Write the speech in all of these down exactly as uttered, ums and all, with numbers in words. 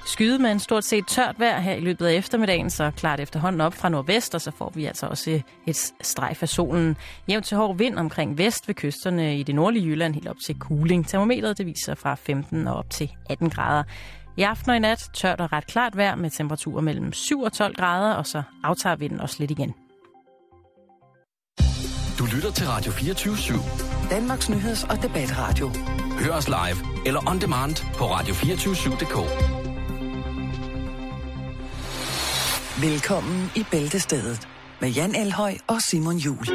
skyde med en stort set tørt vejr her i løbet af eftermiddagen, så klart efterhånden op fra nordvest, og så får vi altså også et strejf af solen. Jævnt til hård vind omkring vest ved kysterne i det nordlige Jylland, helt op til Kuling. Termometret det viser fra femten og op til atten grader. I aften og i nat tørt og ret klart vejr med temperaturer mellem syv og tolv grader, og så aftager vinden også lidt igen. Du lytter til Radio fireogtyve syv. Danmarks nyheds- og debatradio. Hør os live eller on demand på radio to fire syv punktum d k. Velkommen i Bæltestedet med Jan Elhøj og Simon Juhl.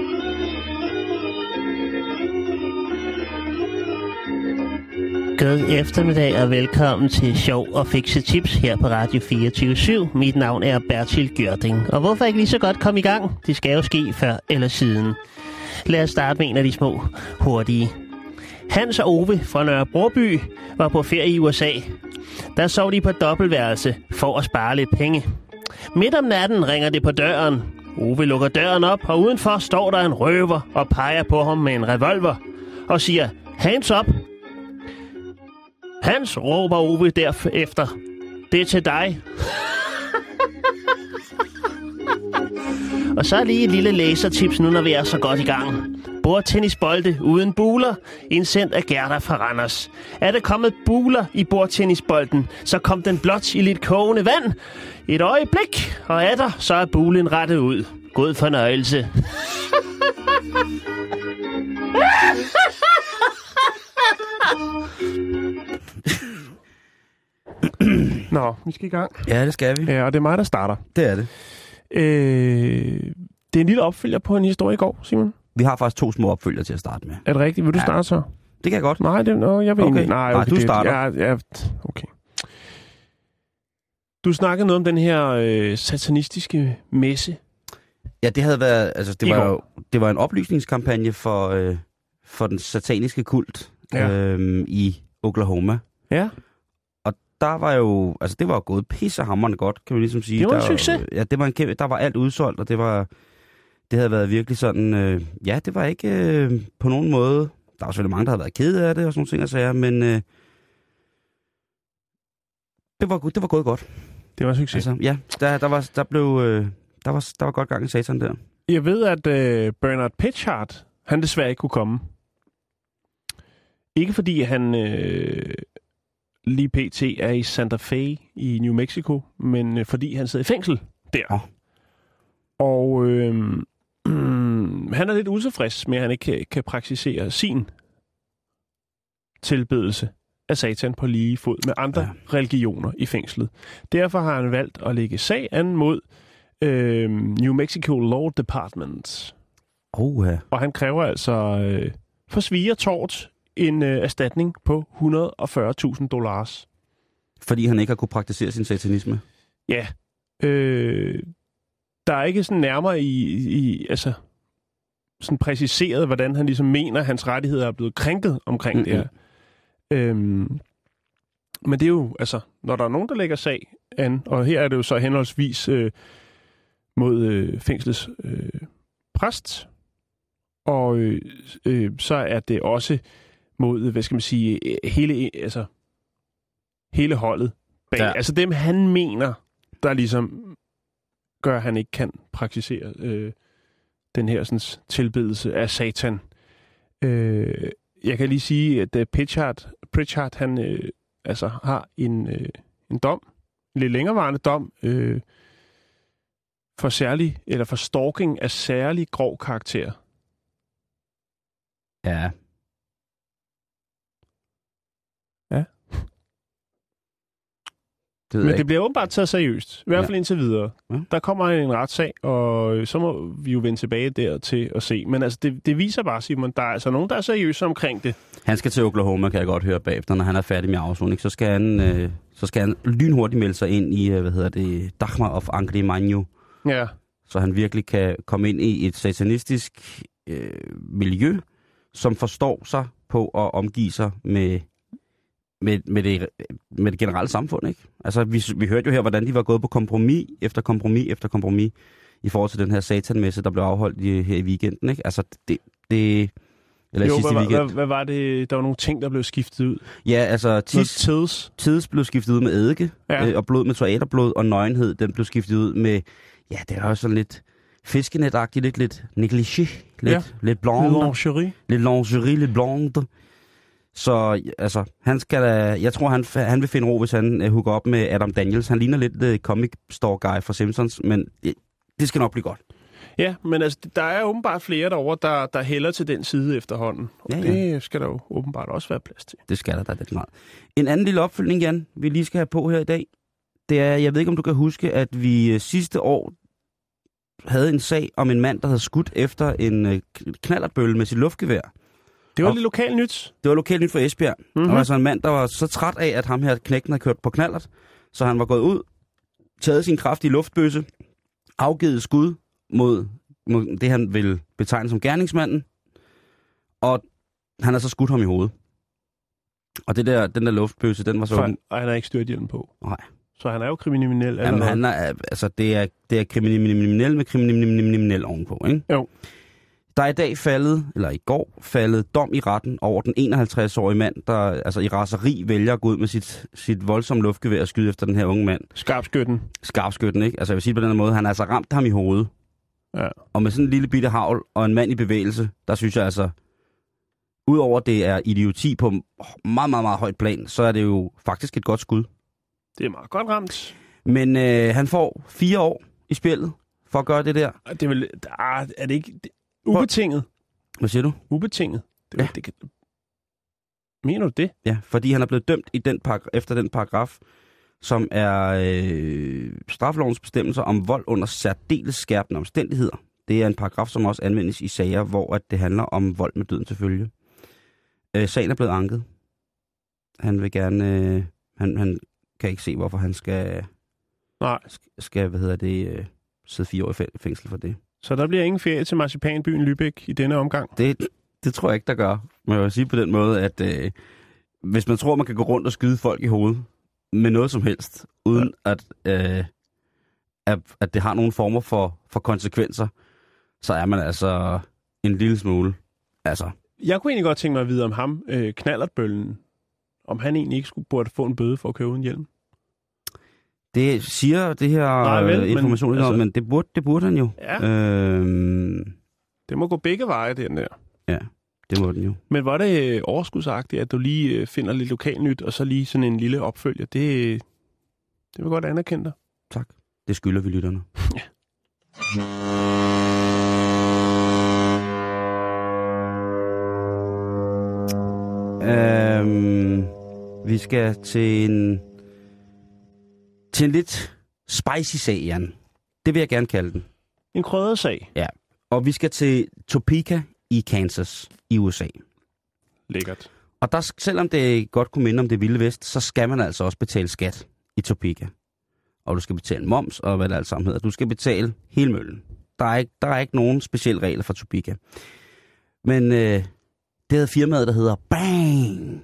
God eftermiddag og velkommen til Sjov og Fikse Tips her på Radio fireogtyve syv. Mit navn er Bertil Gjørding. Og hvorfor ikke lige så godt komme i gang? Det skal jo ske før eller siden. Lad os starte med en af de små hurtige. Hans og Ove fra Nørre Broby var på ferie i U S A. Der sov de på dobbeltværelse for at spare lidt penge. Midt om natten ringer det på døren. Ove lukker døren op, og udenfor står der en røver og peger på ham med en revolver og siger, hands up. Hans, råber Ove derefter. Det er til dig. Og så lige et lille læsertips nu, når vi er så godt i gang. Bordtennisbolde uden buler, indsendt af Gerda fra Randers. Er der kommet buler i bordtennisbolden, så kom den blot i lidt kogende vand. Et øjeblik, og er der, så er bulen rettet ud. God fornøjelse. Nå, vi skal i gang. Ja, det skal vi. Ja, og det er mig, der starter. Det er det. Øh, det er en lille opfølger på en historie i går, Simon. Vi har faktisk to små opfølger til at starte med. Er det rigtigt? Vil du ja. starte så? Det kan jeg godt. Nej, det, no, jeg vil okay. ikke. Nej, Nej, okay, du det, starter. Ja, ja, okay. Du snakkede noget om den her øh, satanistiske messe. Ja, det havde været, altså det I var går. jo, det var en oplysningskampagne for, øh, for den sataniske kult ja. øh, i Oklahoma. Ja. Og der var jo, altså det var jo gået pissehamrende godt, kan man ligesom sige. Det var en der, succes. Ja, det var en kæmpe, der var alt udsolgt, og det var, det havde været virkelig sådan, øh, ja, det var ikke øh, på nogen måde, der var selvfølgelig mange, der havde været kede af det og sådan nogle ting og sager, men øh, det var, det var gået godt. Det var en succes. Altså, ja, der, der, var, der, blev, øh, der, var, der var godt gang i satan der. Jeg ved, at øh, Bernard Pritchard, han desværre ikke kunne komme. Ikke fordi han øh, lige pt. Er i Santa Fe i New Mexico, men øh, fordi han sidder i fængsel der. Oh. Og øh, øh, han er lidt utilfreds med, at han ikke kan, kan praktisere sin tilbedelse af satan på lige fod med andre ja. religioner i fængslet. Derfor har han valgt at lægge sag an mod øh, New Mexico Law Department. Oh, ja. Og han kræver altså øh, for svig og tort en øh, erstatning på et hundrede og fyrre tusind dollars. Fordi han ikke har kunne praktisere sin satanisme? Ja. Øh, der er ikke sådan nærmere i, i altså sådan præciseret, hvordan han ligesom mener, at hans rettigheder er blevet krænket omkring mm-hmm. det her. Øhm, men det er jo, altså, når der er nogen, der lægger sag an, og her er det jo så henholdsvis øh, mod øh, fængslets øh, præst, og øh, øh, så er det også mod, hvad skal man sige, hele, altså, hele holdet bag. Ja. Altså dem, han mener, der ligesom gør, at han ikke kan praktisere øh, den her sådan, tilbedelse af satan. Øh, jeg kan lige sige, at uh, Pritchard, Pritchard han øh, altså har en, øh, en dom, en lidt længerevarende dom, øh, for særlig, eller for stalking af særlig grov karakter. Ja. Ja. Det Men det det bliver åbenbart taget seriøst. I hvert fald ja. indtil videre. Ja. Der kommer en retssag, og så må vi jo vende tilbage der til at se. Men altså, det, det viser bare, Simon, der er altså nogen, der er seriøse omkring det. Han skal til Oklahoma, kan jeg godt høre bagefter, når han er færdig med afsoning. Så skal han, øh, så skal han lynhurtigt melde sig ind i, hvad hedder det, Dagmar of Angry Manio. Ja. Så han virkelig kan komme ind i et satanistisk øh, miljø, som forstår sig på at omgive sig med... Med, med, det, med det generelle samfund, ikke? Altså, vi, vi hørte jo her, hvordan de var gået på kompromis efter kompromis efter kompromis i forhold til den her satanmesse, der blev afholdt i, her i weekenden, ikke? Altså, det, det, Eller jo, sidste hvad, weekend. hvad, hvad var det? Der var nogle ting, der blev skiftet ud. Ja, altså tis, tids. tids blev skiftet ud med eddike, Ja. øh, og blod med toaterblod, og nøgenhed, den blev skiftet ud med, ja, det er også sådan lidt fiskenetagtigt, lidt, lidt negligé, lidt, Ja. lidt blonde. Lingerie. Lidt lingerie, lidt blonde. Så altså, han skal da, jeg tror, han, han vil finde ro, hvis han uh, hooker op med Adam Daniels. Han ligner lidt uh, comic store guy fra Simpsons, men det, det skal nok blive godt. Ja, men altså, der er åbenbart flere derovre, der, der hælder til den side efterhånden. Og Ja, ja. det skal der jo åbenbart også være plads til. Det skal der da lidt meget. En anden lille opfølgning, Jan, vi lige skal have på her i dag, det er, jeg ved ikke, om du kan huske, at vi uh, sidste år havde en sag om en mand, der havde skudt efter en uh, knallertbølle med sit luftgevær. Det var Og- lidt lokalt nyt. Det var lokalt nyt for Esbjerg. Mm-hmm. Mhm. Og altså en mand, der var så træt af, at ham her knægten havde kørt på knallert, så han var gået ud, taget sin kraftige luftbøsse, afgivet skud mod, mod det, han ville betegne som gerningsmanden, og han har så skudt ham i hovedet. Og det der, den der luftbøsse, den var så... For han, og han har ikke styrt på. Nej. Så han er jo kriminel. Jamen, han er, altså, det er, det er kriminel med kriminel ovenpå, ikke? Jo. Der er i dag faldet, eller i går faldet, dom i retten over den enoghalvtreds-årige mand, der altså i raseri vælger at gå ud med sit, sit voldsomme luftgevær og skyde efter den her unge mand. Skarpskytten. Skarpskytten, ikke? Altså jeg vil sige på den her måde, han har altså ramt ham i hovedet. Ja. Og med sådan en lille bitte havl og en mand i bevægelse, der synes jeg altså, udover det er idioti på meget, meget, meget højt plan, så er det jo faktisk et godt skud. Det er meget godt ramt. Men øh, han får fire år i spillet for at gøre det der. Det er vel... Ah, er det ikke... Det, ubetinget. Hvad siger du? Ubetinget. Det, ja. det kan, mener du det? Ja, fordi han er blevet dømt i den par, efter den paragraf, som er øh, straffelovens bestemmelser om vold under særdeles skærpende omstændigheder. Det er en paragraf, som også anvendes i sager, hvor at det handler om vold med døden til følge. Øh, sagen er blevet anket. Han vil gerne... Øh, han, han kan ikke se, hvorfor han skal... Nej. Skal, hvad hedder det, øh, sidde fire år i fængsel for det. Så der bliver ingen ferie til marcipanbyen Lübeck i denne omgang? Det, det tror jeg ikke, der gør. Men jeg vil sige på den måde, at øh, hvis man tror, man kan gå rundt og skyde folk i hovedet med noget som helst, uden ja. at, øh, at, at det har nogle former for, for konsekvenser, så er man altså en lille smule. Altså. Jeg kunne egentlig godt tænke mig at vide om ham, øh, knallertbøllen, om han egentlig ikke skulle burde få en bøde for at køre uden hjelm. Det siger det her Nej, vel, information, men, altså, men det, burde, det burde han jo. Ja. Øhm, det må gå begge veje, den der. Ja, det må den jo. Men var det øh, overskudsagtigt, at du lige øh, finder lidt lokalnyt, og så lige sådan en lille opfølger? Det, det vil godt anerkende dig. Tak. Det skylder vi lytterne. Ja. Øhm, vi skal til en, til en lidt spicy sag, Jan. Det vil jeg gerne kalde den. En krydret sag. Ja, og vi skal til Topeka i Kansas i U S A. Lækkert. Og der, selvom det godt kunne minde om det vilde vest, så skal man altså også betale skat i Topeka. Og du skal betale moms og hvad det alt sammen hedder. Du skal betale hele møllen. Der er ikke, der er ikke nogen specielle regler for Topeka. Men øh, det havde firmaet, der hedder Bang.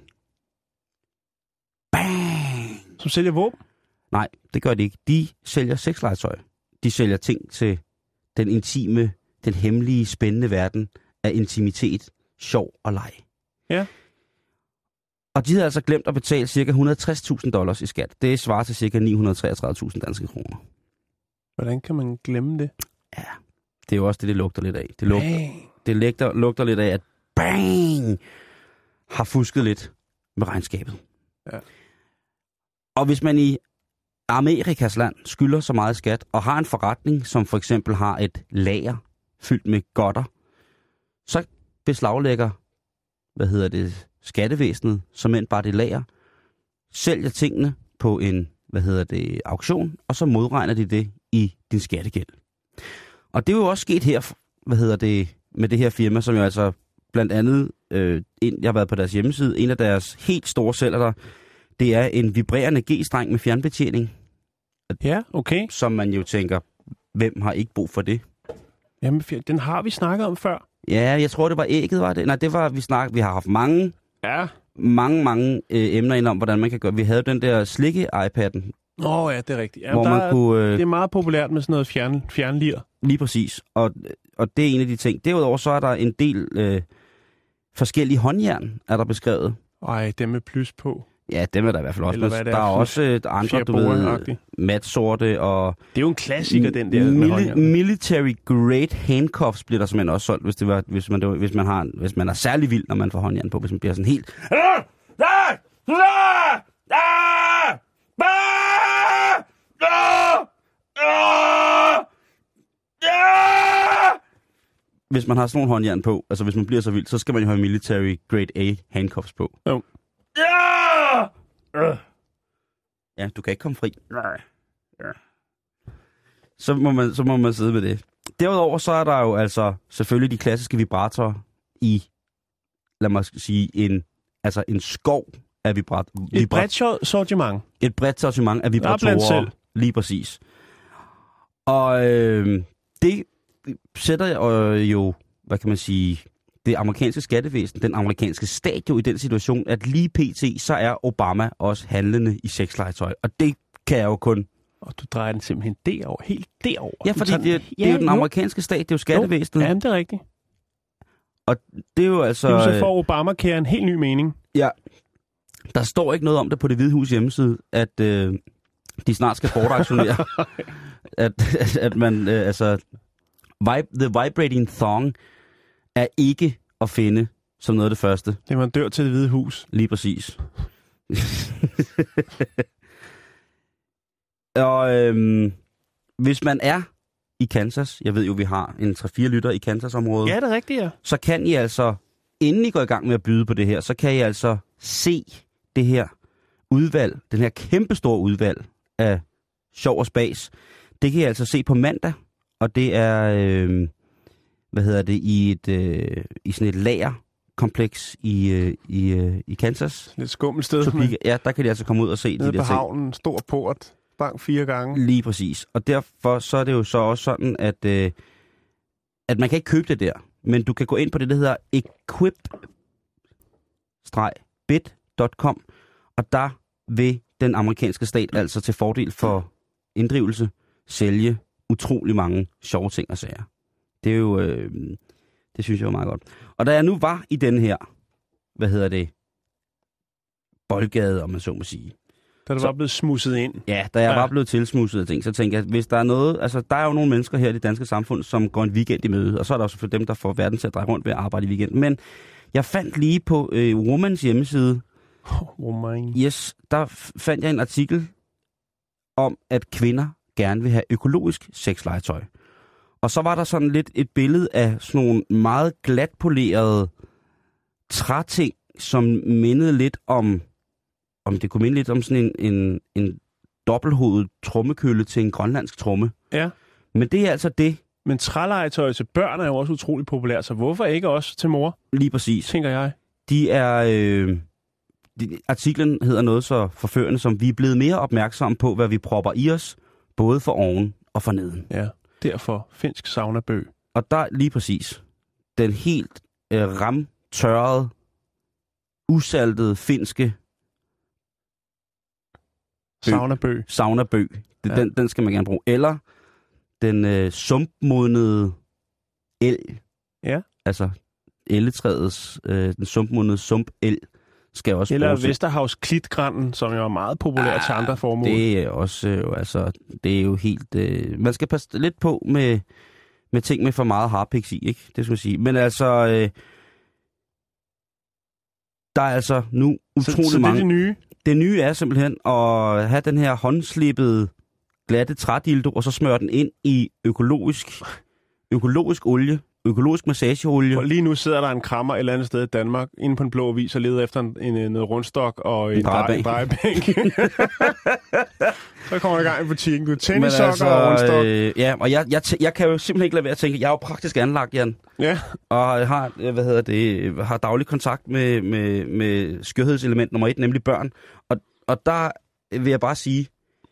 Bang. Som sælger våben? Nej, det gør de ikke. De sælger sexlegetøj. De sælger ting til den intime, den hemmelige, spændende verden af intimitet, sjov og leg. Ja. Og de havde altså glemt at betale ca. et hundrede og tres tusind dollars i skat. Det svarer til ca. ni hundrede og treogtredive tusind danske kroner. Hvordan kan man glemme det? Ja, det er jo også det, det lugter lidt af. Det lugter, Bang. det lugter, lugter lidt af, at Bang har fusket lidt med regnskabet. Ja. Og hvis man i Amerikas land skylder så meget skat, og har en forretning, som for eksempel har et lager fyldt med godter, så beslaglægger, hvad hedder det, skattevæsenet, som end bare det lager, sælger tingene på en, hvad hedder det, auktion, og så modregner de det i din skattegæld. Og det er jo også sket her, hvad hedder det, med det her firma, som jo altså blandt andet, øh, en, jeg har været på deres hjemmeside, en af deres helt store sælgere, det er en vibrerende G-streng med fjernbetjening. Ja, okay. Som man jo tænker, hvem har ikke brug for det? Jamen, den har vi snakket om før. Ja, jeg tror, det var ægget, var det? Nej, det var, vi snak, vi har haft mange, ja. mange, mange øh, emner ind om, hvordan man kan gøre. Vi havde den der slikke-iPad'en. Åh oh, ja, det er rigtigt. Jamen, hvor der man er, kunne, øh, det er meget populært med sådan noget fjern, fjernlir. Lige præcis. Og, og det er en af de ting. Derudover så er der en del øh, forskellige håndjern, er der beskrevet. Ej, dem med plus på. Ja, dem er der i hvert fald også. Eller hvad det der er, er også øh, andre, du ved, matsorte og... Det er jo en klassiker, den der mili- med håndjern. Military grade handcuffs bliver der simpelthen også solgt, hvis, det var, hvis, man, det var, hvis, man har, hvis man er særlig vild, når man får håndjern på. Hvis man bliver sådan helt... Hvis man har sådan nogle håndjern på, altså hvis man bliver så vild, så skal man jo have military grade A handcuffs på. Jo. Ja, du kan ikke komme fri. Nej. Ja. Så må man, så må man sidde med det. Derudover så er der jo altså selvfølgelig de klassiske vibratorer i, lad mig sige, en, altså en skov af vibrat... Et vibrat- bredt sortiment. Et bredt sortiment af vibratorer. Lige præcis. Og øh, det sætter øh, jo, hvad kan man sige, det amerikanske skattevæsen, den amerikanske stat jo i den situation, at lige pt. Så er Obama også handlende i sexlegetøj. Og det kan jeg jo kun... Og du drejer den simpelthen derover, helt derover. Ja, fordi det, det er jo den amerikanske stat, det er jo skattevæsenet. Ja, det er rigtigt. Og det er jo altså... Jamen, så får Obamacare en helt ny mening. Ja, der står ikke noget om det på Det Hvide Hus hjemmeside, at øh, de snart skal bortaktionere. at, at, at man, øh, altså... The vibrating thong er ikke at finde som noget af det første. Det man dør til Det Hvide Hus. Lige præcis. Og øhm, hvis man er i Kansas, jeg ved jo, vi har en tre fire lytter i Kansas-området. Ja, det er rigtigt, ja. Så kan I altså, inden I går i gang med at byde på det her, så kan I altså se det her udvalg, den her kæmpestore udvalg af sjov og spas. Det kan I altså se på mandag, og det er, øh, hvad hedder det, i, et, øh, i sådan et lagerkompleks i, øh, i, øh, i Kansas. Lidt skummelt sted. Så, ja, der kan de altså komme ud og se nede de der på havnen, stor port, bank fire gange. Lige præcis. Og derfor så er det jo så også sådan, at, øh, at man kan ikke købe det der, men du kan gå ind på det, der hedder equip bit punktum com, og der vil den amerikanske stat altså til fordel for inddrivelse sælge utrolig mange sjove ting og sager. Det er jo, øh, det synes jeg var meget godt. Og da jeg nu var i den her, hvad hedder det, boldgade, om man så må sige. Da du så, var blevet smusset ind. Ja, da jeg ja. var blevet tilsmusset af ting, så tænkte jeg, at hvis der er noget, altså der er jo nogle mennesker her i det danske samfund, som går en weekend i møde, og så er der også for dem, der får verden til at dreje rundt ved at arbejde i weekenden. Men jeg fandt lige på øh, Womans hjemmeside, oh, woman. yes, der fandt jeg en artikel om, at kvinder gerne vil have økologisk sexlegetøj. Og så var der sådan lidt et billede af sådan nogle meget glatpolerede træting, som mindede lidt om, om det kunne minde lidt om sådan en, en, en dobbelthovedet trommekølle til en grønlandsk tromme. Ja. Men det er altså det. Men trælegetøj til børn er jo også utrolig populært, så hvorfor ikke også til mor? Lige præcis. Tænker jeg. De er... Øh, de, artiklen hedder noget så forførende, som vi er blevet mere opmærksomme på, hvad vi propper i os, både for oven og for neden. Ja, derfor finsk saunabøg. Og der lige præcis den helt øh, ramtørrede, usaltede finske saunabøg. Saunabøg. Den, Ja. den, den skal man gerne bruge. Eller den øh, sumpmodnede elg. Ja. Altså elletræets, øh, den sumpmodnede sumpelg skal også Eller bruges. Vesterhavs klitgranen, som jo er meget populær ah, til andre formål. Det er også øh, altså, det er jo helt... Øh, man skal passe lidt på med, med ting med for meget harpiks i, ikke? Det skal man sige. Men altså... Øh, der er altså nu utrolig så, så mange... det er det nye? Det nye er simpelthen at have den her håndslippede glatte trædildo, og så smøre den ind i økologisk, økologisk olie, økologisk massageolie. Og lige nu sidder der en krammer et eller andet sted i Danmark, inde på en blå avis, og leder efter en, en, en rundstok og en, en drejebænk. drejebænk. Så kommer jeg i gang i butikken. Du er tennissokker altså, og rundstok. Øh, ja, og jeg, jeg, jeg kan jo simpelthen ikke lade være at tænke, jeg er jo praktisk anlagt, Jan. Ja. Og har, hvad hedder det, har daglig kontakt med, med, med skørhedselement nummer et, nemlig børn. Og, og der vil jeg bare sige,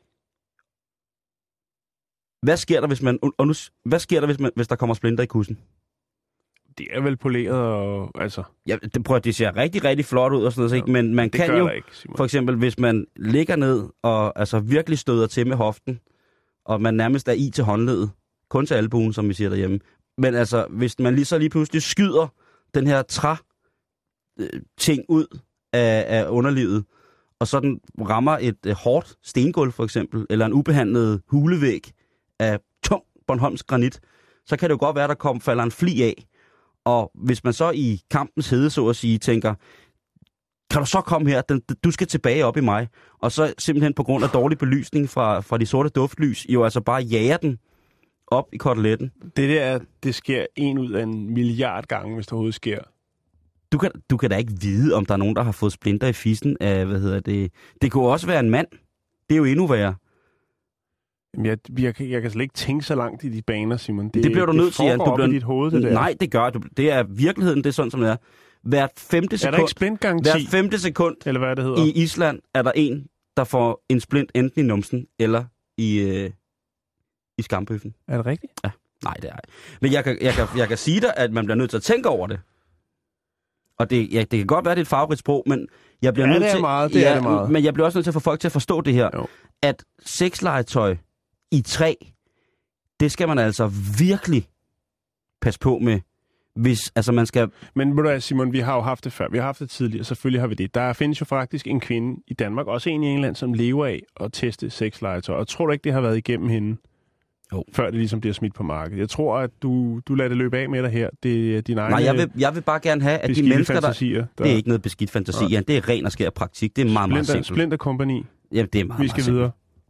hvad sker der, hvis man, og nu, hvad sker der, hvis, man, hvis der kommer splinter i kussen? Det er vel poleret og, altså... Ja, det, prøv, det ser rigtig, rigtig flot ud og sådan noget, ja, men man kan jo, ikke, for eksempel, hvis man ligger ned og altså virkelig støder til med hoften, og man nærmest er i til håndledet, kun til albuen, som vi siger derhjemme, men altså, hvis man lige så lige pludselig skyder den her træ øh, ting ud af, af underlivet, og så den rammer et øh, hårdt stengulv for eksempel, eller en ubehandlet hulevæg af tung Bornholms granit, så kan det jo godt være, at der kom, falder en fli af. Og hvis man så i kampens hede, så at sige, tænker, kan du så komme her, den, du skal tilbage op i mig, og så simpelthen på grund af dårlig belysning fra, fra de sorte duftlys, jo altså bare jager den op i koteletten. Det der, det sker en ud af en milliard gange, hvis det overhovedet sker. Du kan, du kan da ikke vide, om der er nogen, der har fået splinter i fissen af, hvad hedder det. Det kunne også være en mand. Det er jo endnu værre. Jamen, jeg, jeg, jeg kan slet ikke tænke så langt i de baner, Simon. Det, det bliver du det nødt til, at du bliver... i dit hoved, det der. Nej, det gør du. Det er virkeligheden, det er sådan, som det er. Hvert femte sekund... Er der ikke splintgaranti? Hvert femte sekund eller hvad det hedder? I Island er der en, der får en splint enten i numsen eller i, øh, i skambøffen. Er det rigtigt? Ja. Nej, det er ikke. Men jeg kan, jeg, kan, jeg kan sige dig, at man bliver nødt til at tænke over det. Og det, ja, det kan godt være, det er et farverigt sprog, men jeg bliver ja, nødt det er til... meget, det ja, er det meget. Men jeg bliver også nødt til at få folk til at forstå det her. Jo. At sexlegetøj i træ, det skal man altså virkelig passe på med, hvis altså man skal... Men ved du hvad, Simon, vi har jo haft det før. Vi har haft det tidligere, selvfølgelig har vi det. Der findes jo faktisk en kvinde i Danmark, også en i England, som lever af at teste sexlegetøj. Og tror du ikke, det har været igennem hende, jo. Før det ligesom bliver smidt på markedet? Jeg tror, at du, du lader det løbe af med dig her. Det er din egen... Nej, jeg vil, jeg vil bare gerne have, at de mennesker, der... der... Det er ikke noget beskidt fantasi, ja. Det er ren og skær praktik. Det er meget, Splinter, meget simpelt. Splinter Company. Ja, det er meget, vi skal meget videre.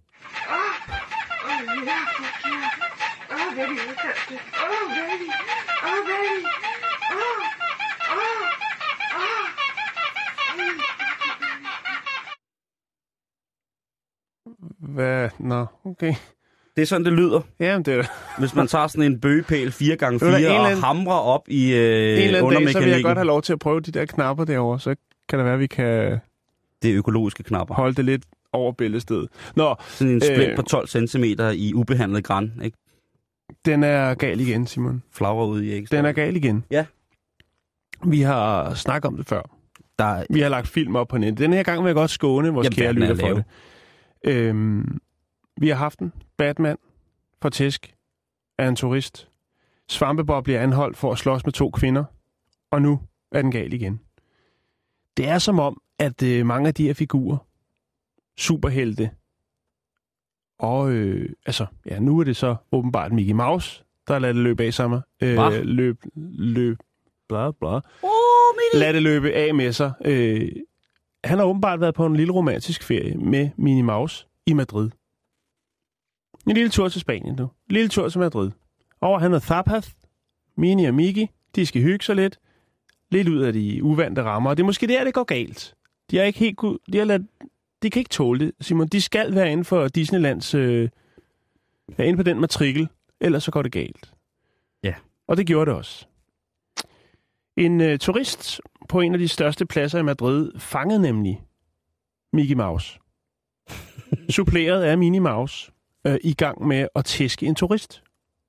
Hvad? Nå, okay. Det er sådan, det lyder. Jamen, det er det. Hvis man tager sådan en bøgepæl fire gange fire og anden... hamrer op i øh, undermekanikken. En eller anden dag, så vil jeg godt have lov til at prøve de der knapper derovre. Så kan det være, at vi kan... Det er økologiske knapper. Holde det lidt over bæltestedet. Nå, sådan en splint øh, på tolv centimeter i ubehandlet gran, ikke? Den er gal igen, Simon. Flagrer ud i ægstad. Den er gal igen. Ja. Vi har snakket om det før. Der... Vi har lagt film op på nettet. Den her gang vil jeg godt skåne vores Jamen, kære lytter for det. Øhm, vi har haft den. Batman for tæsk af en turist. Svampebob bliver anholdt for at slås med to kvinder. Og nu er den gal igen. Det er som om, at øh, mange af de her figurer, superhelte, og øh, altså, ja, nu er det så åbenbart Mickey Mouse, der lader det løbe af sammen. Øh, løb, løb, bla bla. Oh, Lad det løbe af med sig. Øh, han har åbenbart været på en lille romantisk ferie med Minnie Mouse i Madrid. En lille tur til Spanien nu. En lille tur til Madrid. Over han og Thapath, Minnie og Mickey, de skal hygge sig lidt. Lidt ud af de uvante rammer. Og det er måske der, det går galt. De har ikke helt kunne, de har ladet, de kan ikke tåle det, Simon. De skal være inden for Disneylands, øh, være inde på den matrikel, ellers så går det galt. Ja. Og det gjorde det også. En øh, turist på en af de største pladser i Madrid fangede nemlig Mickey Mouse. Suppleret af Minnie Mouse øh, i gang med at tæske en turist.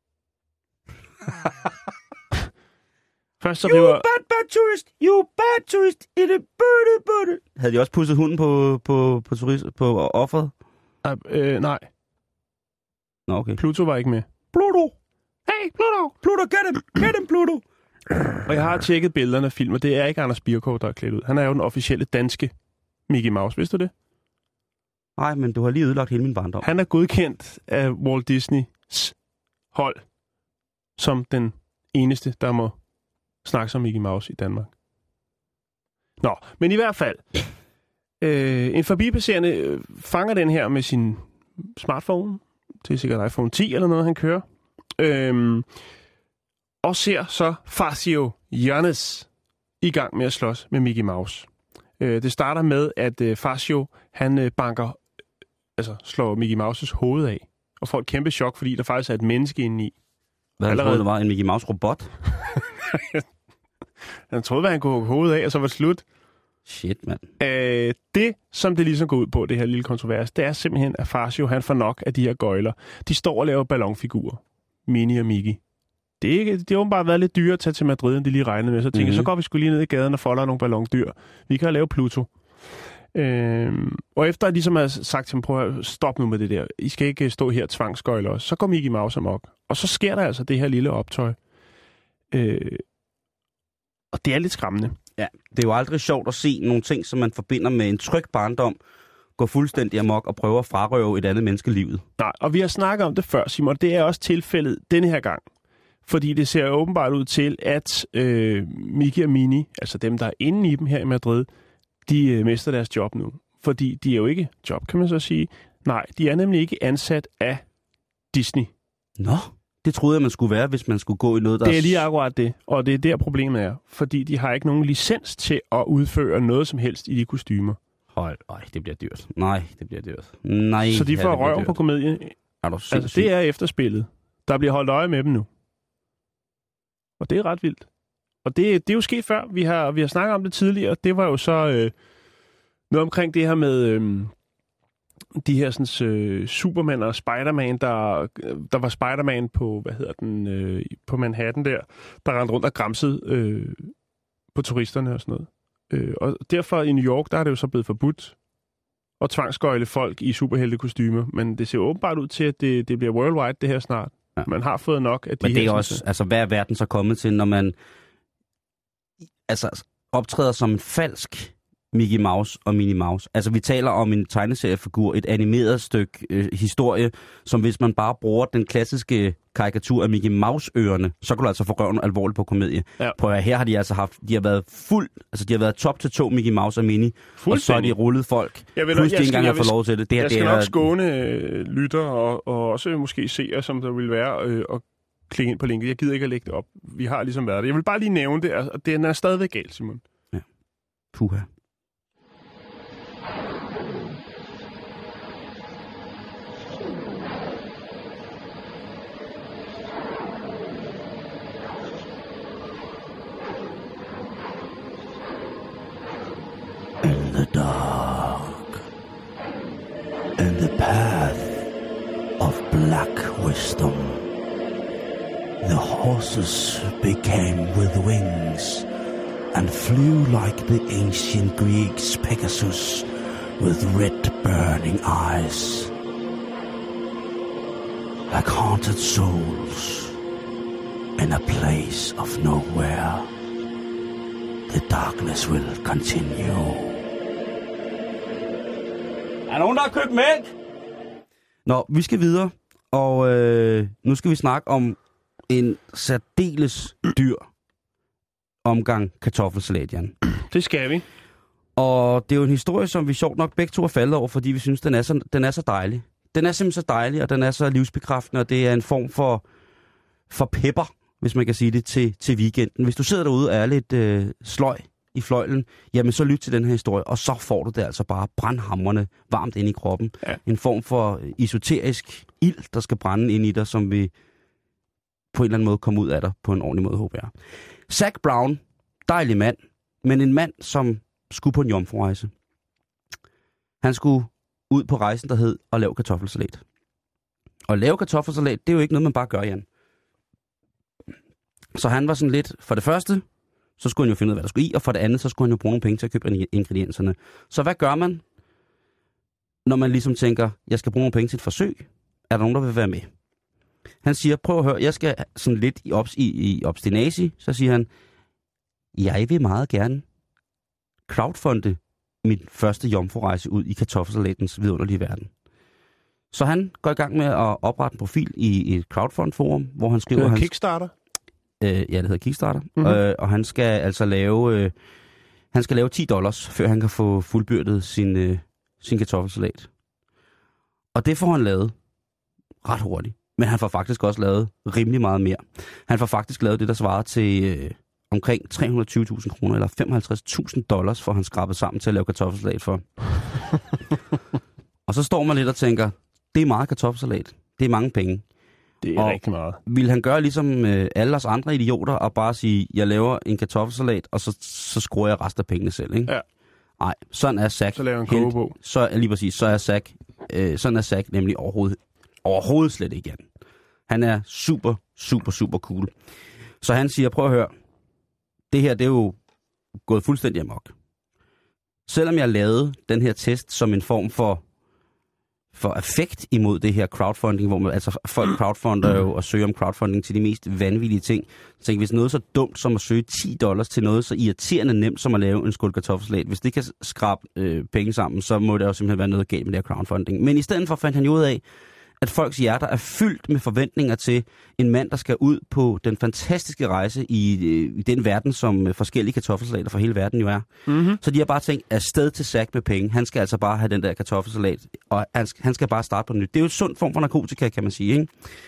Først så you river... bad, bad tourist! You bad tourist! In a birdie, birdie. Havde de også pusset hunden på, på, på, turist, på offeret? Uh, øh, nej. Nå, okay. Pluto var ikke med. Pluto! Hey, Pluto! Pluto, get him! Get him, Pluto! Og jeg har tjekket billederne af filmen. Det er ikke Anders Birkov, der er klædt ud. Han er jo den officielle danske Mickey Mouse. Vidste du det? Nej, men du har lige ødelagt hele min barndom. Han er godkendt af Walt Disneys hold som den eneste, der må snakke som Mickey Mouse i Danmark. Nå, men i hvert fald. Øh, en forbipasserende øh, fanger den her med sin smartphone. Det er sikkert iPhone ti eller noget, han kører. Øh, og ser så Fazio Jørnes i gang med at slås med Mickey Mouse. Øh, det starter med, at øh, Fazio, han øh, banker, altså slår Mickey Mouses hoved af. Og får et kæmpe chok, fordi der faktisk er et menneske inde i. Hvad han troede, det var en Mickey Mouse-robot? Han troede, at han kunne hugge hovedet af, og så var det slut. Shit, mand. Øh, det, som det ligesom går ud på, det her lille kontrovers, det er simpelthen, at Fazio, han får nok af de her gøjler. De står og laver ballonfigurer. Minnie og Mickey. Det er, ikke, det har åbenbart været lidt dyrt at tage til Madrid, end de lige regnede med. Så tænker jeg, mm-hmm. så går vi sgu lige ned i gaden og folder nogle ballondyr. Vi kan lave Pluto. Øhm, og efter at ligesom har sagt til dem, prøv at stoppe nu med det der. I skal ikke stå her og tvangsgøjle os. Så går Mickey Mouse amok. Og så sker der altså det her lille optøj. Øh, og det er lidt skræmmende. Ja, det er jo aldrig sjovt at se nogle ting, som man forbinder med en tryg barndom, gå fuldstændig amok og prøve at frarøve et andet menneske livet. Nej, og vi har snakket om det før, Simon. Det er også tilfældet denne her gang. Fordi det ser åbenbart ud til, at øh, Miki og Mini, altså dem, der er inde i dem her i Madrid, de øh, mister deres job nu. Fordi de er jo ikke job, kan man så sige. Nej, de er nemlig ikke ansat af Disney. Nå, det troede jeg, man skulle være, hvis man skulle gå i noget, der... Det er lige akkurat det, og det er der problemet er. Fordi de har ikke nogen licens til at udføre noget som helst i de kostymer. Hold, ej, det bliver dyrt. Nej, det bliver dyrt. Nej, så de får ja, røven på komedien. Er du altså, det er efterspillet. Der bliver holdt øje med dem nu. Og det er ret vildt. Og det, det er jo sket før. Vi har, vi har snakket om det tidligere. Det var jo så øh, noget omkring det her med øh, de her sådan, øh, Superman og Spider-Man, der, der var Spider-Man på, hvad hedder den, øh, på Manhattan der, der rendte rundt og gramsede øh, på turisterne og sådan noget. Øh, og derfor i New York, der er det jo så blevet forbudt at tvangsgøjle folk i superheltekostymer. Men det ser åbenbart ud til, at det, det bliver worldwide det her snart. Ja. Man har fået nok af de Men det er her, også, altså hvad er verden så kommet til, når man altså optræder som en falsk Mickey Mouse og Minnie Mouse. Altså vi taler om en tegneseriefigur, et animeret stykke øh, historie, som hvis man bare bruger den klassiske karikatur af Mickey Mouse-ørerne, så kan du altså få røven alvorligt på komedie. Ja. Prøv at her har de altså haft, de har været fuld, altså de har været top til to Mickey Mouse og Minnie, og så har de rullet folk, jeg vil, plus de ikke engang har fået lov til det. det her, jeg skal det nok er, skåne øh, lytter og, og også måske seere, som der vil være, øh, og klikke ind på linket. Jeg gider ikke at lægge det op. Vi har ligesom været det. Jeg vil bare lige nævne det, og den er stadigvæk galt, Simon. Ja. Puha. In the dark, in the path of black wisdom, the horses became with wings and flew like the ancient Greeks' Pegasus with red burning eyes. Like haunted souls in a place of nowhere, the darkness will continue. Er der nogen, der har købt mælk? Nå, vi skal videre, og øh, nu skal vi snakke om en særdeles dyr omgang kartoffelsalat, Jan. Det skal vi. Og det er jo en historie, som vi sjovt nok begge to er faldet over, fordi vi synes, den er så, den er så dejlig. Den er simpelthen så dejlig, og den er så livsbekræftende, og det er en form for, for pepper, hvis man kan sige det, til, til weekenden. Hvis du sidder derude og er lidt øh, sløj i fløjlen, jamen så lyt til den her historie, og så får du det altså bare brandhamrende varmt ind i kroppen. Ja. En form for esoterisk ild, der skal brænde ind i dig, som vi på en eller anden måde komme ud af dig på en ordentlig måde, håber jeg. Zac Brown, dejlig mand, men en mand, som skulle på en jomfrurejse. Han skulle ud på rejsen, der hed at lave kartoffelsalat. Og lave kartoffelsalat, det er jo ikke noget, man bare gør, Jan. Så han var sådan lidt, for det første, så skulle han jo finde ud af, hvad der skulle i, og for det andet, så skulle han jo bruge nogle penge til at købe ingredienserne. Så hvad gør man, når man ligesom tænker, jeg skal bruge nogle penge til et forsøg? Er der nogen, der vil være med? Han siger, prøv at høre, jeg skal sådan lidt i, obs, i, i obstinasi, så siger han, jeg vil meget gerne crowdfunde min første jomfrurejse ud i kartoffelsalatens vidunderlige verden. Så han går i gang med at oprette en profil i et crowdfund-forum, hvor han skriver... Det hans, Kickstarter? Øh, ja, det hedder Kickstarter. Mm-hmm. Øh, og han skal altså lave... Øh, han skal lave ti dollars, før han kan få fuldbyrdet sin, øh, sin kartoffelsalat. Og det får han lavet ret hurtigt. Men han får faktisk også lavet rimelig meget mere. Han får faktisk lavet det, der svarer til øh, omkring tre hundrede og tyve tusind kroner, eller femoghalvtreds tusind dollars, for han skrabet sammen til at lave kartoffelsalat for. Og så står man lidt og tænker, det er meget kartoffelsalat. Det er mange penge. Det er og rigtig meget. Vil han gøre ligesom øh, alle os andre idioter, og bare sige, jeg laver en kartoffelsalat, og så, så skruer jeg resten af pengene selv, ikke? Ja. Nej, sådan er Zac. Så laver en kogebog. Så lige præcis, så er Zac, øh, sådan er Zac nemlig overhovedet, overhovedet slet ikke igen. Han er super, super, super cool. Så han siger, prøv at høre, det her, det er jo gået fuldstændig amok. Selvom jeg lavede den her test som en form for for affekt imod det her crowdfunding, hvor man, altså folk crowdfunder jo og søger om crowdfunding til de mest vanvittige ting. Så hvis noget så dumt som at søge ti dollars til noget så irriterende nemt som at lave en skål kartoffelsalat, hvis det kan skrabe øh, penge sammen, så må det jo simpelthen være noget galt med det her crowdfunding. Men i stedet for fandt han jo ud af, at folks hjerter er fyldt med forventninger til en mand, der skal ud på den fantastiske rejse i, i den verden, som forskellige kartoffelsalater fra hele verden jo er. Mm-hmm. Så de har bare tænkt, afsted til Zack med penge. Han skal altså bare have den der kartoffelsalat, og han skal, han skal bare starte på nyt. Det er jo en sund form for narkotika, kan man sige, ikke?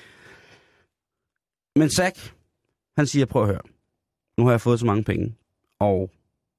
Men Zack, han siger, prøv at høre. Nu har jeg fået så mange penge, og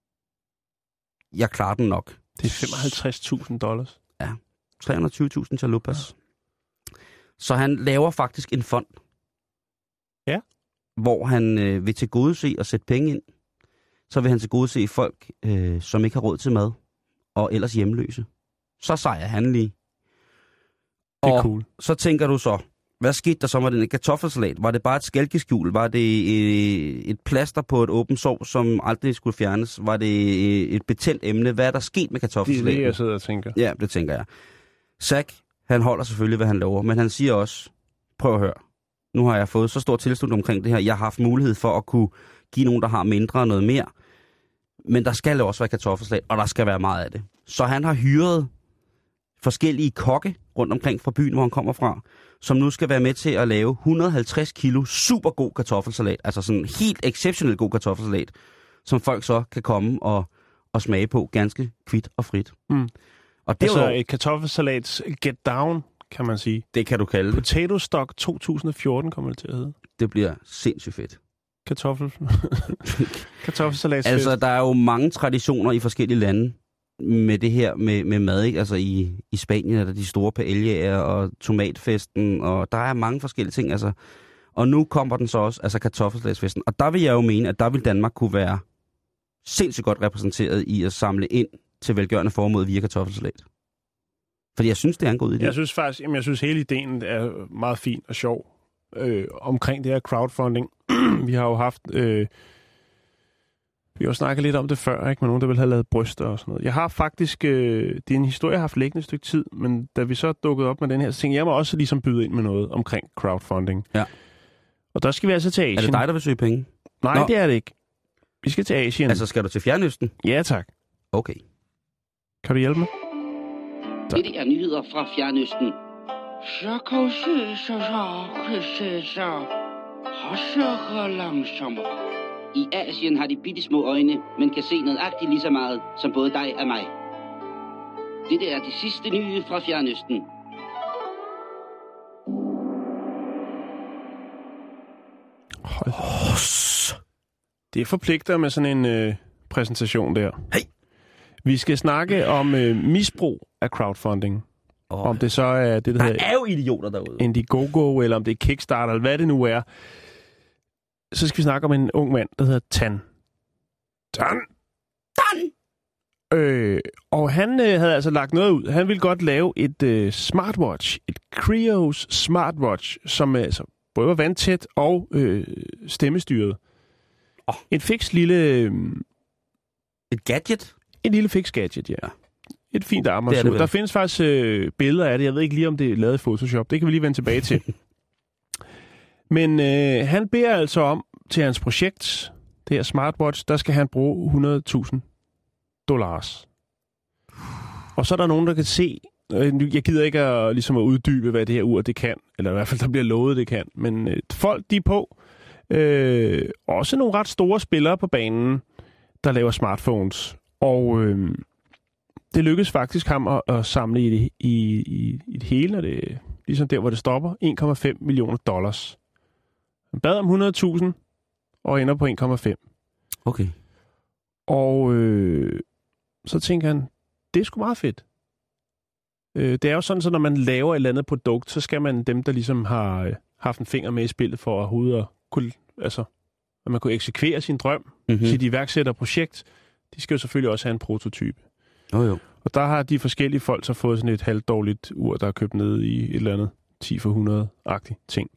jeg klarer den nok. Det er femoghalvtreds tusind dollars. Ja, tre hundrede og tyve tusind chalupas. Ja. Så han laver faktisk en fond, ja. hvor han øh, vil tilgodese og sætte penge ind. Så vil han tilgodese folk, øh, som ikke har råd til mad, og ellers hjemløse. Så sejrer han lige. Det er og cool. Så tænker du så, hvad skete der så med den kartoffelsalat? Var det bare et skælkeskjul? Var det øh, et plaster på et åbent sår, som aldrig skulle fjernes? Var det øh, et betændt emne? Hvad er der sket med kartoffelsalaten? Det er det, jeg sidder og tænker. Ja, det tænker jeg. Zack, han holder selvfølgelig, hvad han lover, men han siger også, prøv at høre, nu har jeg fået så stor tilslutning omkring det her, jeg har haft mulighed for at kunne give nogen, der har mindre og noget mere, men der skal også være kartoffelsalat, og der skal være meget af det. Så han har hyret forskellige kokke rundt omkring fra byen, hvor han kommer fra, som nu skal være med til at lave et hundrede og halvtreds kilo super god kartoffelsalat, altså sådan helt exceptionelt god kartoffelsalat, som folk så kan komme og, og smage på ganske kvit og frit. Mm. Og det altså er jo et kartoffelsalats get down, kan man sige. Det kan du kalde det. Potato Stock to tusind og fjorten kommer det til at hedde. Det bliver sindssygt fedt. Kartoffel. Kartoffelsalats. Altså, der er jo mange traditioner i forskellige lande med det her med, med mad, ikke? Altså i, i Spanien er der de store paellaer og tomatfesten, og der er mange forskellige ting, altså. Og nu kommer den så også, altså kartoffelsalatsfesten. Og der vil jeg jo mene, at der vil Danmark kunne være sindssygt godt repræsenteret i at samle ind til velgørende formål via kartoffelsalat. Fordi jeg synes, det er en god idé. Jeg synes faktisk, jamen, jeg synes hele ideen er meget fin og sjov øh, omkring det her crowdfunding. Vi har jo haft, øh, vi har jo snakket lidt om det før, ikke? Med nogen, der vil have lavet bryster og sådan noget. Jeg har faktisk, øh, det er en historie, jeg har haft liggende et stykke tid, men da vi så dukkede op med den her, så tænkte jeg, jeg må også ligesom byde ind med noget omkring crowdfunding. Ja. Og der skal vi altså til Asien. Er det dig, der vil søge penge? Nej, Nå. Det er det ikke. Vi skal til Asien. Altså, skal du til Fjernøsten? Ja, tak. Okay. Kan du hjælpe mig? Dette er nyheder fra Fjernøsten. I Asien har de bitte små øjne, men kan se nøjagtigt lige så meget som både dig og mig. Dette er de sidste nye fra Fjernøsten. Hold. Det forpligter med sådan en øh, præsentation der. Hey. Vi skal snakke om øh, misbrug af crowdfunding. Oh. Om det så er det, der, der hedder er jo idioter derude. Indiegogo, eller om det er Kickstarter, eller hvad det nu er. Så skal vi snakke om en ung mand, der hedder Tan. Tan! Tan! Øh, og han øh, havde altså lagt noget ud. Han ville godt lave et øh, smartwatch. Et Krios smartwatch, som øh, altså, både var vandtæt og øh, stemmestyret. Oh. En fiks lille... Øh, et gadget? En lille fix gadget, ja. Et fint armbåndsur. Der findes faktisk øh, billeder af det. Jeg ved ikke lige, om det er lavet i Photoshop. Det kan vi lige vende tilbage til. Men øh, han beder altså om til hans projekt, det her smartwatch, der skal han bruge hundrede tusind dollars. Og så er der nogen, der kan se, øh, jeg gider ikke at, ligesom at uddybe, hvad det her ur det kan, eller i hvert fald, der bliver lovet, det kan. Men øh, folk, de er på. Øh, også nogle ret store spillere på banen, der laver smartphones. Og øh, det lykkedes faktisk ham at, at samle i det, i, i, i det hele, og det ligesom der, hvor det stopper, en komma fem millioner dollars. Han bad om hundrede tusind og ender på en komma fem. Okay. Og øh, så tænker han, det er sgu meget fedt. Øh, det er jo sådan, så når man laver et eller andet produkt, så skal man dem, der ligesom har øh, haft en finger med i spillet for at hovedet at kunne, altså, at man kunne eksekvere sin drøm, mm-hmm. sit iværksætterprojekt, de skal jo selvfølgelig også have en prototype. Oh, jo. Og der har de forskellige folk så fået sådan et halvdårligt ur, der er købt ned i et eller andet ti for hundrede-agtigt ting.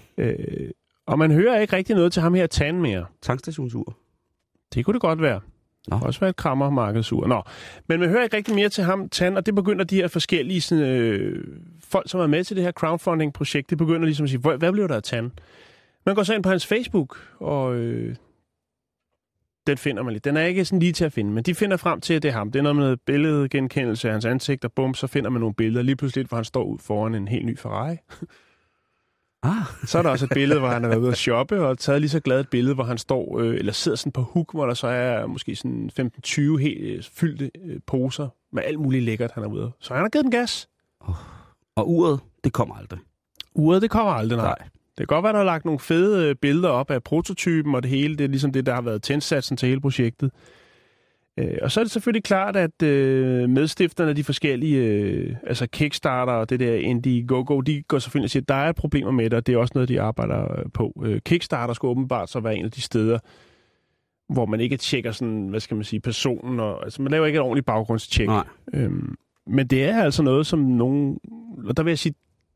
øh, og man hører ikke rigtig noget til ham her Tan mere. Tankstationsur. Det kunne det godt være. Nå. Det kan også være et krammermarkedsur. Nå, men man hører ikke rigtig mere til ham, Tan, og det begynder de her forskellige sådan, øh, folk, som er med til det her crowdfunding-projekt, det begynder ligesom at sige, hvad, hvad blev der af Tan? Man går så ind på hans Facebook, og øh, den finder man lidt. Den er ikke sådan lige til at finde, men de finder frem til, at det er ham. Det er noget med noget billedgenkendelse af hans ansigt, og bum, så finder man nogle billeder. Lige pludselig, hvor han står ud foran en helt ny Ferrari. Ah. Så er der også et billede, hvor han har været ude at shoppe, og taget lige så glad et billede, hvor han står, øh, eller sidder sådan på hook, hvor der så er måske sådan femten tyve helt øh, fyldte øh, poser med alt muligt lækkert, han er ude. Så han har givet den gas. Oh. Og uret, det kommer aldrig. Uret, det kommer aldrig, nej. nej. Det kan godt være, der har lagt nogle fede billeder op af prototypen og det hele. Det er ligesom det, der har været tændsatsen til hele projektet. Øh, og så er det selvfølgelig klart, at øh, medstifterne af de forskellige, øh, altså Kickstarter og det der Indiegogo, de går selvfølgelig og siger, at der er problemer med det, og det er også noget, de arbejder på. Øh, Kickstarter skal åbenbart så være en af de steder, hvor man ikke tjekker sådan, hvad skal man sige, personen, og, altså man laver ikke et ordentligt baggrundstjek. Øhm, men det er altså noget, som nogen, og der vil jeg sige,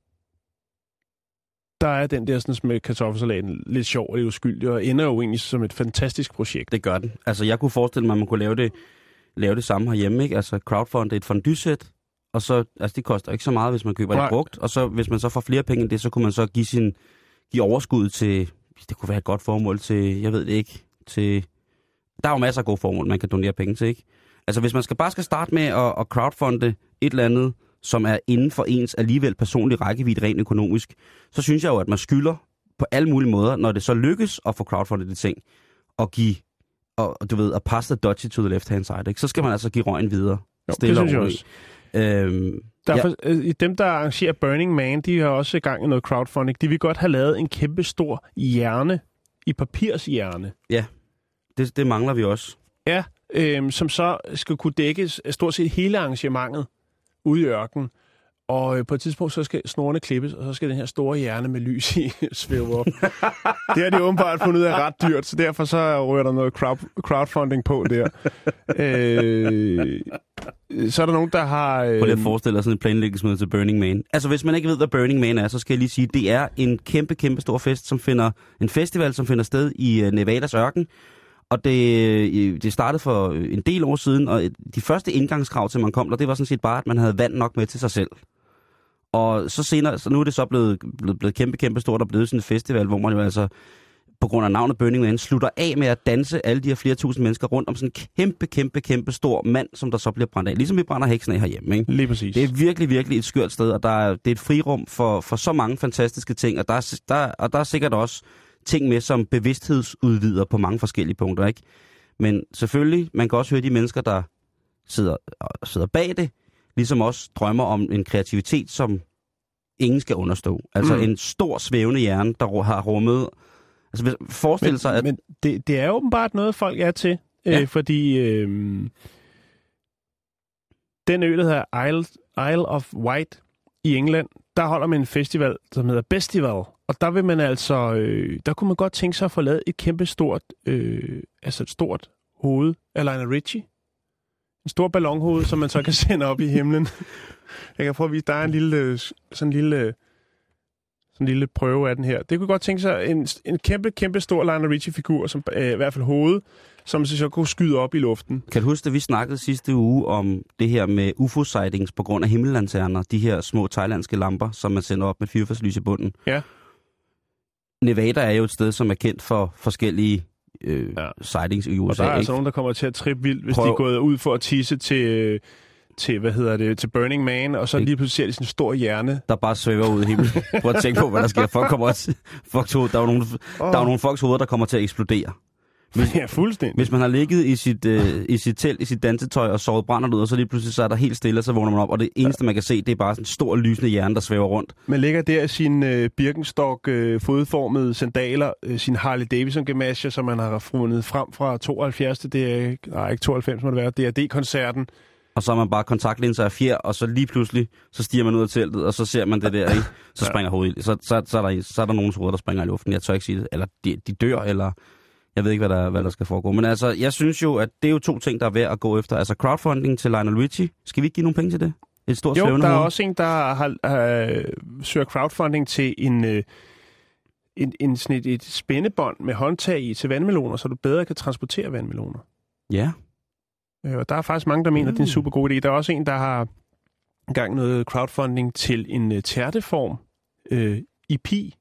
der er den der sådan med kartoffelsalaten lidt sjov og lidt uskyldig, og ender jo egentlig som et fantastisk projekt. Det gør den. Altså, jeg kunne forestille mig, at man kunne lave det, lave det samme herhjemme, ikke? Altså, crowdfund et fondue-sæt, og så, altså, det koster ikke så meget, hvis man køber det brugt, og så, hvis man så får flere penge end det, så kunne man så give sin, give overskud til, det kunne være et godt formål til, jeg ved det ikke, til, der er jo masser af gode formål, man kan donere penge til, ikke? Altså, hvis man skal bare skal starte med at, at crowdfunde et eller andet, som er inden for ens alligevel personlig rækkevidde rent økonomisk, så synes jeg jo, at man skylder på alle mulige måder, når det så lykkes at få crowdfundet de ting, og give, og du ved, at pass the dodgy to the left hand side, ikke? Så skal man altså give røgen videre. Jo, det synes jeg også. Øhm, Derfor, ja. Dem, der arrangerer Burning Man, de har også i gang i noget crowdfunding. De vil godt have lavet en kæmpe stor hjerne, i papirshjerne. Ja, det, det mangler vi også. Ja, øhm, som så skal kunne dække stort set hele arrangementet ude i ørkenen. Og øh, på et tidspunkt, så skal snorene klippes, og så skal den her store hjerne med lys i svæve op. Det har de åbenbart fundet ud af ret dyrt, så derfor så rører der noget crowd, crowdfunding på der. øh, så er der nogen, der har... Øh... Prøv lige at forestille dig sådan en planlægningsmøde til Burning Man. Altså, hvis man ikke ved, hvad Burning Man er, så skal jeg lige sige, at det er en kæmpe, kæmpe stor fest, som finder... En festival, som finder sted i Nevadas ørken. Og det, det startede for en del år siden, og de første indgangskrav til man kom der, det var sådan set bare, at man havde vand nok med til sig selv. Og så senere, så nu er det så blevet, blevet, blevet kæmpe, kæmpe stort og blevet sådan en festival, hvor man jo altså, på grund af navnet Burning Man, slutter af med at danse alle de her flere tusind mennesker rundt om sådan en kæmpe, kæmpe, kæmpe stor mand, som der så bliver brændt af. Ligesom vi brænder heksen af herhjemme, ikke? Lige præcis. Det er virkelig, virkelig et skørt sted, og der er, det er et frirum for, for så mange fantastiske ting, og der er, der, og der er sikkert også ting med, som bevidsthedsudvider på mange forskellige punkter, ikke? Men selvfølgelig, man kan også høre de mennesker, der sidder, sidder bag det, ligesom også drømmer om en kreativitet, som ingen skal understå. Altså mm. en stor svævende hjerne, der har rummet... Altså forestil sig, at... Men det, det er åbenbart noget, folk er til, ja. øh, fordi øh, den ø, der hedder Isle, Isle of Wight i England, der holder man en festival, som hedder Bestival. Og der vil man altså, øh, der kunne man godt tænke sig at få lavet et kæmpe stort, øh, altså et stort hoved af Lionel Richie. En stor ballonhoved, som man så kan sende op i himlen. Jeg kan prøve at vise, der er en lille, sådan en lille, sådan en lille prøve af den her. Det kunne godt tænke sig en, en kæmpe, kæmpe stor Lionel Richie-figur, som øh, i hvert fald hoved, som så kunne skyde op i luften. Kan du huske, at vi snakkede sidste uge om det her med U F O-sightings på grund af himmellanterner, de her små thailandske lamper, som man sender op med fyrfærdslys i bunden? Ja. Nevada er jo et sted, som er kendt for forskellige øh, ja. sightings i U S A. Og der er ikke? altså nogen, der kommer til at trippe vildt, hvis Prøv. de er gået ud for at tisse til, til, hvad hedder det, til Burning Man, og så lige pludselig ser de sådan en stor hjerne. Der bare svæver ud i himlen. Prøv at tænke på, hvad der sker. Folk kommer også, folk, der er jo nogle, oh. der er nogle folks hoveder, der kommer til at eksplodere. Hvis, ja, fuldstændig. Hvis man har ligget i sit, øh, i sit telt, i sit dansetøj og sovet brænder ud, og så lige pludselig så er der helt stille, og så vågner man op, og det eneste, man kan se, det er bare sådan en stor lysende hjerne, der svæver rundt. Man ligger der i sin øh, Birkenstock øh, fodformede sandaler, øh, sin Harley Davidson gemasje, som man har fundet frem fra tooghalvfjerds til det er, nej, ikke tooghalvfems må det være, D R D-koncerten. Og så er man bare kontaktlinser af fjer, og så lige pludselig, så stiger man ud af teltet, og så ser man det der, ikke? Så springer hovedet i. Så, så, så, er der, så er der nogens hoveder, der springer i luften. Jeg tør ikke sige det. Eller de, de dør, eller... Jeg ved ikke, hvad der, hvad der skal foregå. Men altså, jeg synes jo, at det er jo to ting, der er værd at gå efter. Altså crowdfunding til Lionel Richie. Skal vi ikke give nogle penge til det? Et stort jo, svævende der er hoved? også en, der har øh, søger crowdfunding til en, øh, en, en, sådan et, et spændebånd med håndtag i til vandmeloner, så du bedre kan transportere vandmeloner. Ja. Øh, og der er faktisk mange, der mener, mm. at det er en super god idé. Der er også en, der har gang noget crowdfunding til en uh, tærteform øh, i pi.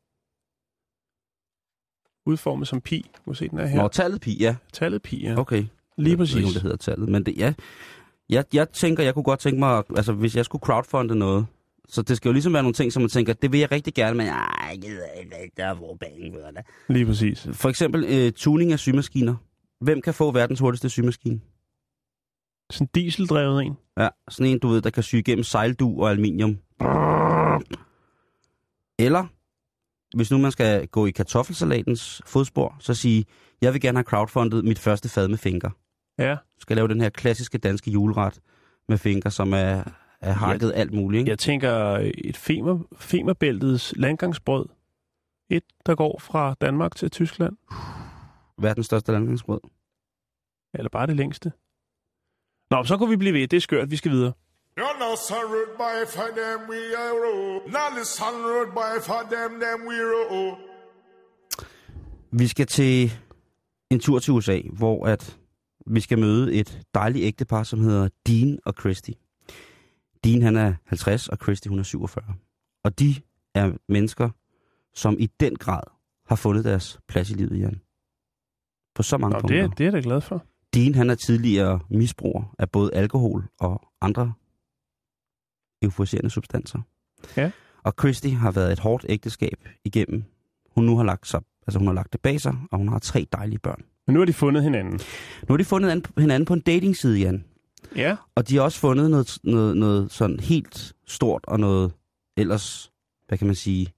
Udformet som pi. Må se, den er her. Nå, tallet pi, ja. Tallet pi, ja. Okay. Lige præcis. Jeg ved ikke, det hedder tallet, men det, ja. Jeg, jeg tænker, jeg kunne godt tænke mig, altså hvis jeg skulle crowdfunde noget, så det skal jo ligesom være nogle ting, som man tænker, det vil jeg rigtig gerne, men jeg gider ikke, der er hvor penge ved det. Lige præcis. For eksempel øh, tuning af symaskiner. Hvem kan få verdens hurtigste symaskine? Sådan en dieseldrevet en. Ja, sådan en, du ved, der kan sy igennem sejldu og aluminium. Eller, hvis nu man skal gå i kartoffelsalatens fodspor, så sige, jeg vil gerne have crowdfundet mit første fad med finker. Ja. Skal lave den her klassiske danske juleret med finker, som er, er hakket ja. alt muligt. Ikke? Jeg tænker et femer, femerbæltets landgangsbrød. Et, der går fra Danmark til Tyskland. Verdens største landgangsbrød. Eller bare det længste. Nå, så kunne vi blive ved. Det er skørt. Vi skal videre. Vi skal til en tur til U S A, hvor at vi skal møde et dejligt ægtepar, som hedder Dean og Christy. Dean han er halvtreds, og Christy hun er syvogfyrre. Og de er mennesker, som i den grad har fundet deres plads i livet, Jan. På så mange Nå, punkter. Det, det er jeg da glad for. Dean han er tidligere misbruger af både alkohol og andre euforiserende substanser. Ja. Og Christy har været et hårdt ægteskab igennem. Hun nu har lagt sig, altså hun har lagt det bag sig, og hun har tre dejlige børn. Men nu har de fundet hinanden. Nu har de fundet hinanden på en datingside, Jan. Ja. Og de har også fundet noget, noget, noget sådan helt stort og noget ellers, hvad kan man sige,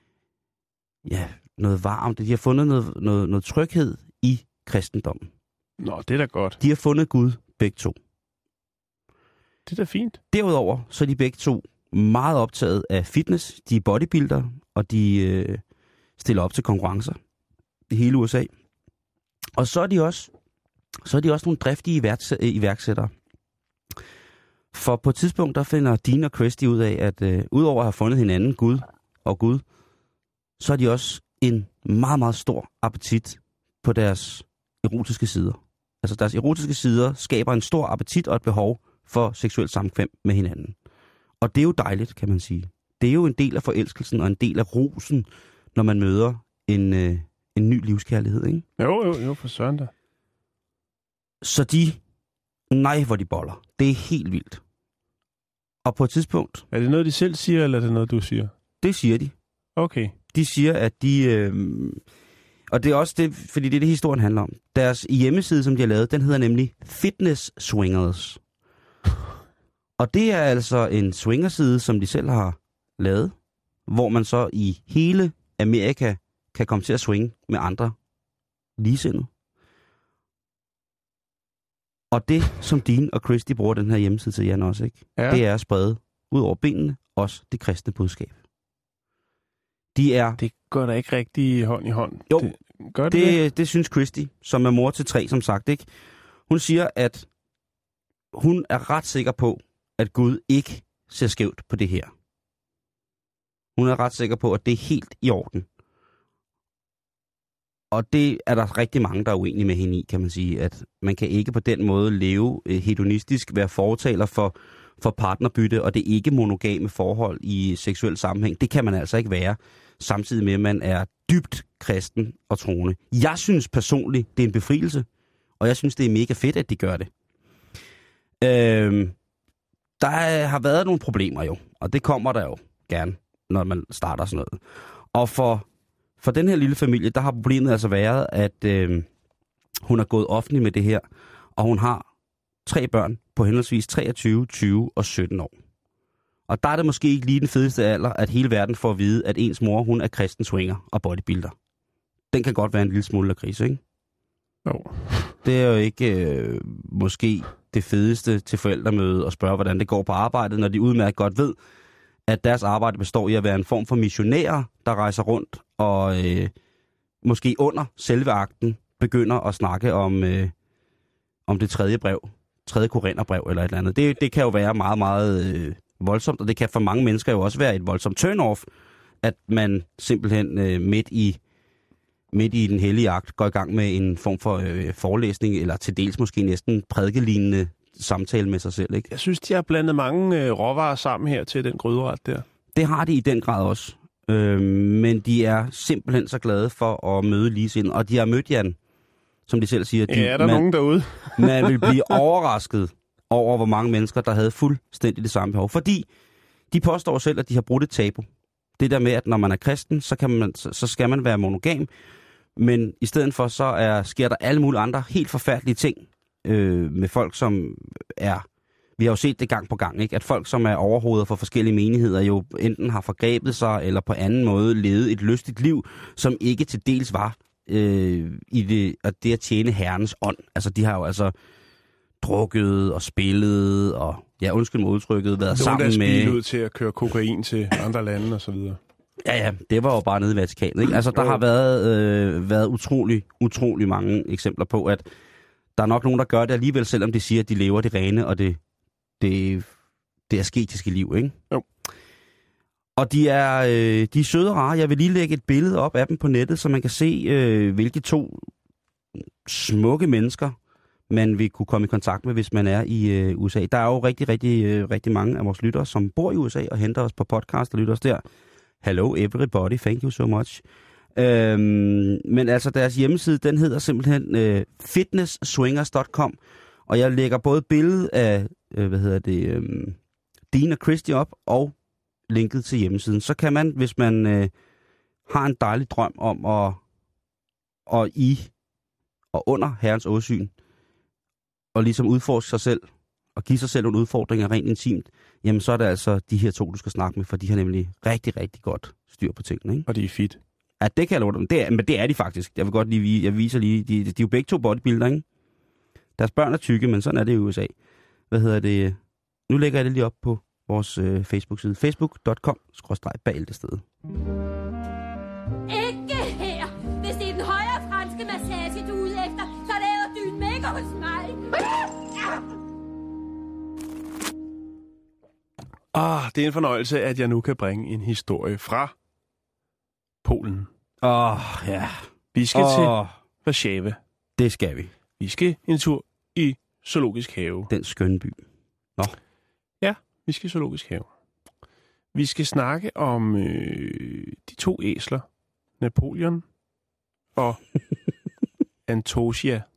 ja, noget varmt. De har fundet noget, noget, noget tryghed i kristendommen. Nå, det er da godt. De har fundet Gud begge to. Det er da fint. Derudover så er de begge to meget optaget af fitness. De er bodybuilder, og de øh, stiller op til konkurrencer i hele U S A. Og så er de også, så er de også nogle driftige iværksættere. For på et tidspunkt, der finder Dean og Christy ud af, at øh, udover at have fundet hinanden, Gud og Gud, så har de også en meget, meget stor appetit på deres erotiske sider. Altså deres erotiske sider skaber en stor appetit og et behov for seksuelt samkvem med hinanden. Og det er jo dejligt, kan man sige. Det er jo en del af forelskelsen og en del af rosen, når man møder en, øh, en ny livskærlighed, ikke? Jo, jo, jo, for søren da. Så de, nej, hvor de boller. Det er helt vildt. Og på et tidspunkt... Er det noget, de selv siger, eller er det noget, du siger? Det siger de. Okay. De siger, at de... Øh, og det er også det, fordi det er det, historien handler om. Deres hjemmeside, som de har lavet, den hedder nemlig Fitness Swingers. Og det er altså en swingerside, som de selv har lavet, hvor man så i hele Amerika kan komme til at swinge med andre ligesindede. Og det, som Dean og Christy bruger den her hjemmeside til, Jan, også, ikke? Ja. Det er at sprede ud over benene også det kristne budskab. De er... Det går da ikke rigtig hånd i hånd. Jo, det, gør det, det, det? det synes Christy, som er mor til tre, som sagt, ikke? Hun siger, at hun er ret sikker på, at Gud ikke ser skævt på det her. Hun er ret sikker på, at det er helt i orden. Og det er der rigtig mange, der er uenige med hende i, kan man sige. At man kan ikke på den måde leve hedonistisk, være fortaler for, for partnerbytte, og det ikke monogame forhold i seksuel sammenhæng. Det kan man altså ikke være, samtidig med, at man er dybt kristen og troende. Jeg synes personligt, det er en befrielse, og jeg synes, det er mega fedt, at de gør det. Øhm, der har været nogle problemer jo, og det kommer der jo gerne, når man starter sådan noget. Og for, for den her lille familie, der har problemet altså været, at øh, hun er gået offentlig med det her, og hun har tre børn på henholdsvis treogtyve, tyve og sytten år. Og der er det måske ikke lige den fedeste alder, at hele verden får at vide, at ens mor, hun er kristen swinger og bodybuilder. Den kan godt være en lille smule af krise, ikke? Jo. Det er jo ikke øh, måske det fedeste til forældremøde at spørge, hvordan det går på arbejdet, når de udmærket godt ved, at deres arbejde består i at være en form for missionærer, der rejser rundt og øh, måske under selve akten begynder at snakke om, øh, om det tredje brev, tredje korintherbrev eller et eller andet. Det, det kan jo være meget, meget øh, voldsomt, og det kan for mange mennesker jo også være et voldsomt turn-off, at man simpelthen øh, midt i midt i den hellige akt går i gang med en form for øh, forelæsning, eller til dels måske næsten prædikelignende samtale med sig selv, ikke? Jeg synes, de har blandet mange øh, råvarer sammen her til den gryderet der. Det har de i den grad også. Øh, men de er simpelthen så glade for at møde ligesindede. Og de har mødt Jan, som de selv siger. De, ja, er der man, nogen derude? man vil blive overrasket over, hvor mange mennesker, der havde fuldstændig det samme behov. Fordi de påstår selv, at de har brudt et tabu. Det der med, at når man er kristen, så, kan man, så skal man være monogam. Men i stedet for, så er, sker der alle mulige andre helt forfærdelige ting øh, med folk, som er... Vi har jo set det gang på gang, ikke? At folk, som er overhoveder for forskellige menigheder, jo enten har forgrebet sig, eller på anden måde levet et lystigt liv, som ikke til dels var øh, i det at, det at tjene herrens ånd. Altså, de har jo altså drukket og spillet, og ja, undskyld mig udtrykket, været Nogle, sammen med... Nogle ud til at køre kokain til andre lande og så videre. Ja, ja, det var jo bare nede i Vatikanet, ikke? Altså, der har været, øh, været utrolig, utrolig mange eksempler på, at der er nok nogen, der gør det alligevel, selvom de siger, at de lever det rene og det, det, det asketiske liv, ikke? Jo. Og de er, øh, de er søde og rare. Jeg vil lige lægge et billede op af dem på nettet, så man kan se, øh, hvilke to smukke mennesker, man vil kunne komme i kontakt med, hvis man er i øh, U S A. Der er jo rigtig, rigtig, øh, rigtig mange af vores lyttere, som bor i U S A og henter os på podcast og lytter os der. Hello everybody, thank you so much. Øhm, men altså deres hjemmeside, den hedder simpelthen øh, fitness swingers punktum com, og jeg lægger både billedet af, øh, hvad hedder det, øh, Dean og Christy op, og linket til hjemmesiden. Så kan man, hvis man øh, har en dejlig drøm om at, og i og under herrens åsyn, og ligesom udforske sig selv, og give sig selv nogle udfordringer rent intimt, jamen så er det altså de her to, du skal snakke med, for de har nemlig rigtig, rigtig godt styr på tingene, ikke? Og de er fit. Ja, det kan jeg love dem. Det er, men det er de faktisk. Jeg vil godt lige vise, jeg viser lige, de, de er jo begge to bodybuilder, ikke? Deres børn er tykke, men sådan er det i U S A. Hvad hedder det? Nu lægger jeg det lige op på vores øh, Facebook-side. facebook punktum com skråstreg bæltested. Ikke her! Hvis det er den højre franske massage, du er ude efter, så laver du en mega hos mig! Ah, det er en fornøjelse, at jeg nu kan bringe en historie fra Polen. Åh, oh, ja. Vi skal oh, til Warszawa. Det skal vi. Vi skal en tur i Zoologisk Have. Den skønne by. Nå. Ja, vi skal i Zoologisk Have. Vi skal snakke om øh, de to æsler, Napoleon og Antosia.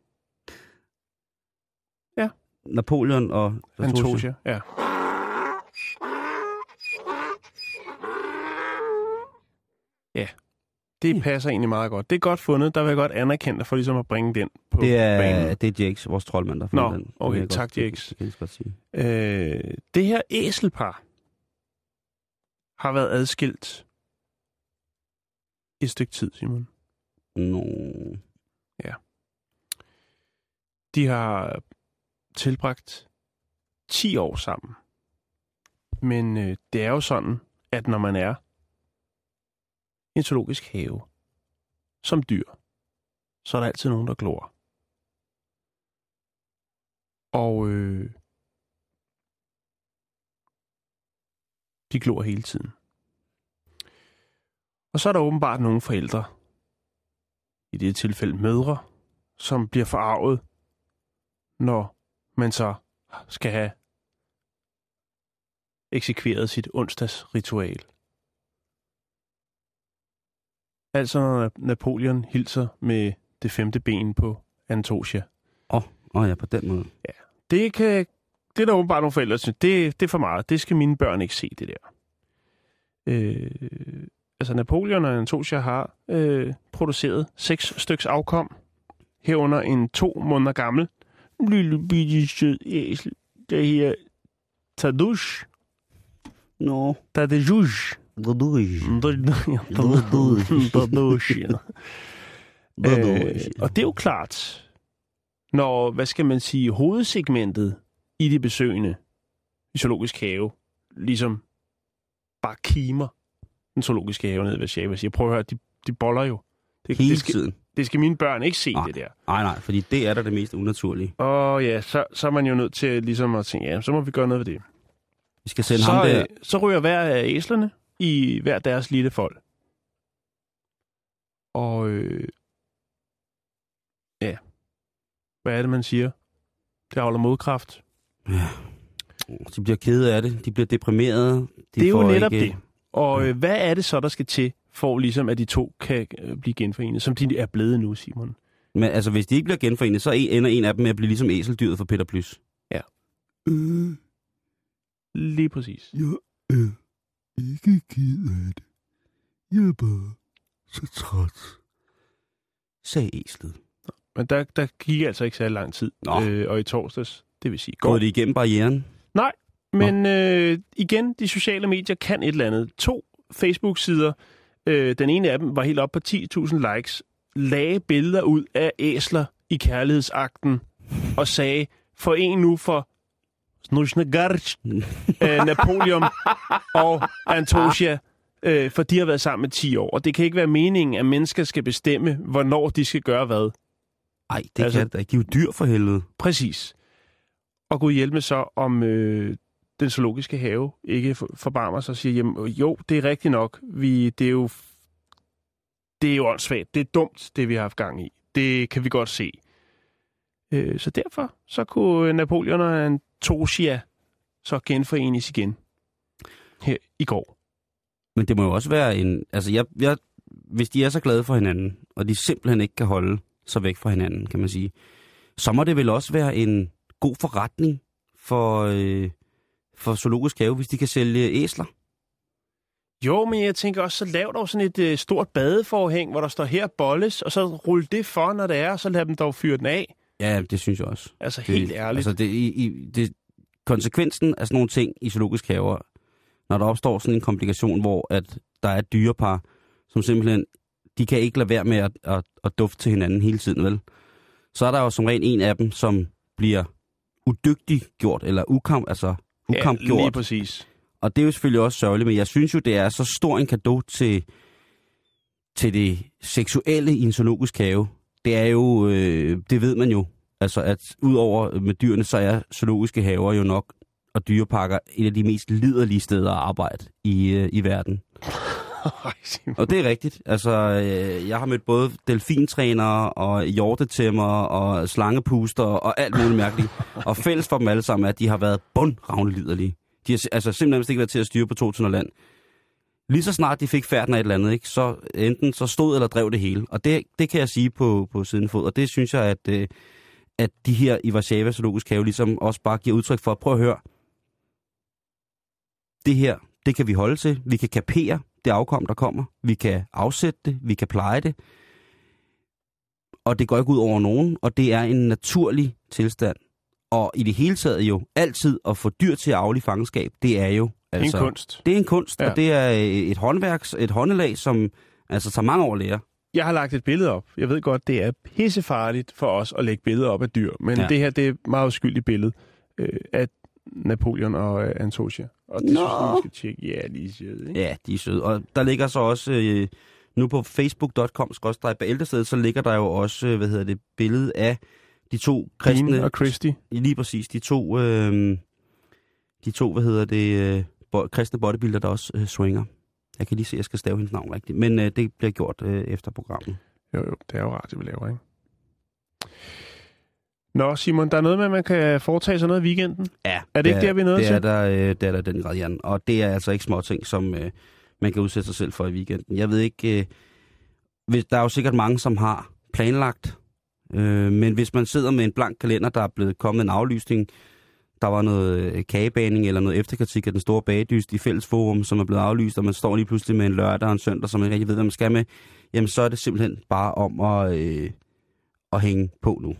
Ja. Napoleon og Antosia, Antosia ja. Ja, det passer egentlig meget godt. Det er godt fundet. Der vil jeg godt anerkende dig for ligesom at bringe den på det er, banen. Det er Jakes, vores troldmand, der Nå, den. okay, tak godt, Jakes. Det, det, godt sige. Øh, det her æselpar har været adskilt et stykke tid, Simon. Nå. Ja. De har tilbragt ti år sammen. Men øh, det er jo sådan, at når man er i en zoologisk have som dyr, så er der altid nogen, der glor. Og øh, de glor hele tiden. Og så er der åbenbart nogle forældre, i det tilfælde mødre, som bliver forarvet, når man så skal have eksekveret sit onsdagsritual. Altså når Napoleon hilser med det femte ben på Antosia. Åh, oh, oh ja, på den måde. Ja, det kan, det er der åbenbart nogle forældre, der synes, det, det er for meget. Det skal mine børn ikke se, det der. Øh, altså Napoleon og Antosia har øh, produceret seks styks afkom, herunder en to måneder gammel lille bitte sød æsel, der her Tadeusz. Nå. Tadeusz. Tadeusz. Og det er jo klart, når, hvad skal man sige, hovedsegmentet i de besøgende i Zoologisk Have, ligesom bare kimer den zoologiske have nede ved Warszawa. Jeg prøver at høre, de, de boller jo. Det, hele det skal, tiden. Det skal mine børn ikke se, nej, det der. Nej, nej, fordi det er da det mest unaturlige. Og ja, så, så er man jo nødt til ligesom at tænke, ja, så må vi gøre noget ved det. Vi skal sende så, ham der. Så ryger hver af æslerne i hver deres lille fold. Og øh, hvad er det, man siger? Det afholder modkraft. Ja. De bliver kede af det. De bliver deprimerede. De det er jo netop ikke... det. Og øh, hvad er det så, der skal til, for ligesom at de to kan øh, blive genforenet, som de er blevet nu, Simon? Men altså, hvis de ikke bliver genforenet, så ender en af dem med at blive ligesom æseldyret for Peter Plys. Ja. Øh, Lige præcis. jeg er ikke ked af det. Jeg er bare så træt. Sagde æslet. Men der, der gik altså ikke særlig lang tid. Øh, og i torsdags, det vil sige går. Går det igennem barrieren? Nej, men øh, igen, de sociale medier kan et eller andet. To Facebook-sider, øh, den ene af dem var helt op på ti tusind likes, lagde billeder ud af æsler i kærlighedsakten og sagde, for en nu for Snusnegarch, øh, Napoleon og Antosia, øh, for de har været sammen i ti år. Og det kan ikke være meningen, at mennesker skal bestemme, hvornår de skal gøre hvad. Nej, det altså, kan det da ikke. De er jo dyr for helvede. Præcis. Og Gud hjælpe med så, om øh, den zoologiske have ikke forbarmer sig og siger, jamen, jo, det er rigtigt nok. Vi, det er jo det er jo åndssvagt. Det er dumt, det vi har haft gang i. Det kan vi godt se. Øh, så derfor så kunne Napoleon og Antosia så genforenes igen her i går. Men det må jo også være en... Altså, jeg, jeg, hvis de er så glade for hinanden, og de simpelthen ikke kan holde så væk fra hinanden, kan man sige, så må det vel også være en god forretning for, øh, for zoologisk have, hvis de kan sælge æsler. Jo, men jeg tænker også, så lav dog sådan et øh, stort badeforhæng, hvor der står her bolles, og så rulle det for, når det er, og så lad dem dog fyre den af. Ja, det synes jeg også. Altså det, helt ærligt. Altså det, i, i, det, konsekvensen af sådan nogle ting i zoologisk haver, når der opstår sådan en komplikation, hvor at der er et dyrepar, som simpelthen, de kan ikke lade være med at, at, at dufte til hinanden hele tiden, vel? Så er der jo som regel en af dem, som bliver udygtiggjort, eller ukamp, altså ukampgjort. Ja, lige præcis. Og det er jo selvfølgelig også sørgeligt, men jeg synes jo, det er så stor en cadeau til, til det seksuelle i en zoologisk have. Det er jo, øh, det ved man jo, altså at udover med dyrene, så er zoologiske haver jo nok, og dyreparker, et af de mest liderlige steder at arbejde i, øh, i verden. Og det er rigtigt. Altså, øh, jeg har mødt både delfintrænere og hjortetæmmere og slangepuster og alt muligt mærkeligt. Og fælles for dem alle sammen er, at de har været bundravne liderlige. De har altså simpelthen ikke været til at styre på to tusind land. Lige så snart de fik færden af et eller andet, ikke, så enten så stod eller drev det hele. Og det, det kan jeg sige på, på siden fod. Og det synes jeg, at, øh, at de her i Warszawa Zoologisk Have ligesom også bare giver udtryk for, prøv at høre. Det her, det kan vi holde til. Vi kan kapere det afkom, der kommer. Vi kan afsætte det. Vi kan pleje det. Og det går ikke ud over nogen. Og det er en naturlig tilstand. Og i det hele taget jo altid at få dyr til at afle fangenskab, det er jo... Altså, en kunst. Det er en kunst, ja. Og det er et håndværks, et håndelag, som altså tager mange år at lære. Jeg har lagt et billede op. Jeg ved godt, det er pissefarligt for os at lægge billeder op af dyr. Men ja. Det her, det er et meget uskyldigt billede øh, af Napoleon og øh, Antosia. Og det Nå. synes jeg, man skal tjekke. Ja, de er søde, ikke? Ja, de er søde. Og der ligger så også... Øh, nu på facebook punktum com skråstreg bæltestedet, så ligger der jo også, øh, hvad hedder det, billede af de to kristne... Dean og Christy. Lige præcis. De to... Øh, de to, hvad hedder det... Øh, kristne bodybuilder, der også øh, swinger. Jeg kan lige se, at jeg skal stave hendes navn rigtigt. Men øh, det bliver gjort øh, efter programmet. Jo, jo. Det er jo radio, vi laver, ikke? Nå, Simon, der er noget med, at man kan foretage sig noget i weekenden. Ja. Er det ikke der, vi er nødt til? til? Det er der, øh, det er der den grad, Jan. Og det er altså ikke små ting, som øh, man kan udsætte sig selv for i weekenden. Jeg ved ikke... Øh, hvis, der er jo sikkert mange, som har planlagt. Øh, men hvis man sidder med en blank kalender, der er blevet kommet en aflysning, der var noget kagebaning eller noget efterkritik af den store bagedyst i fællesforum, som er blevet aflyst, og man står lige pludselig med en lørdag og en søndag, som man ikke rigtig ved, hvad man skal med, jamen så er det simpelthen bare om at, øh, at hænge på nu.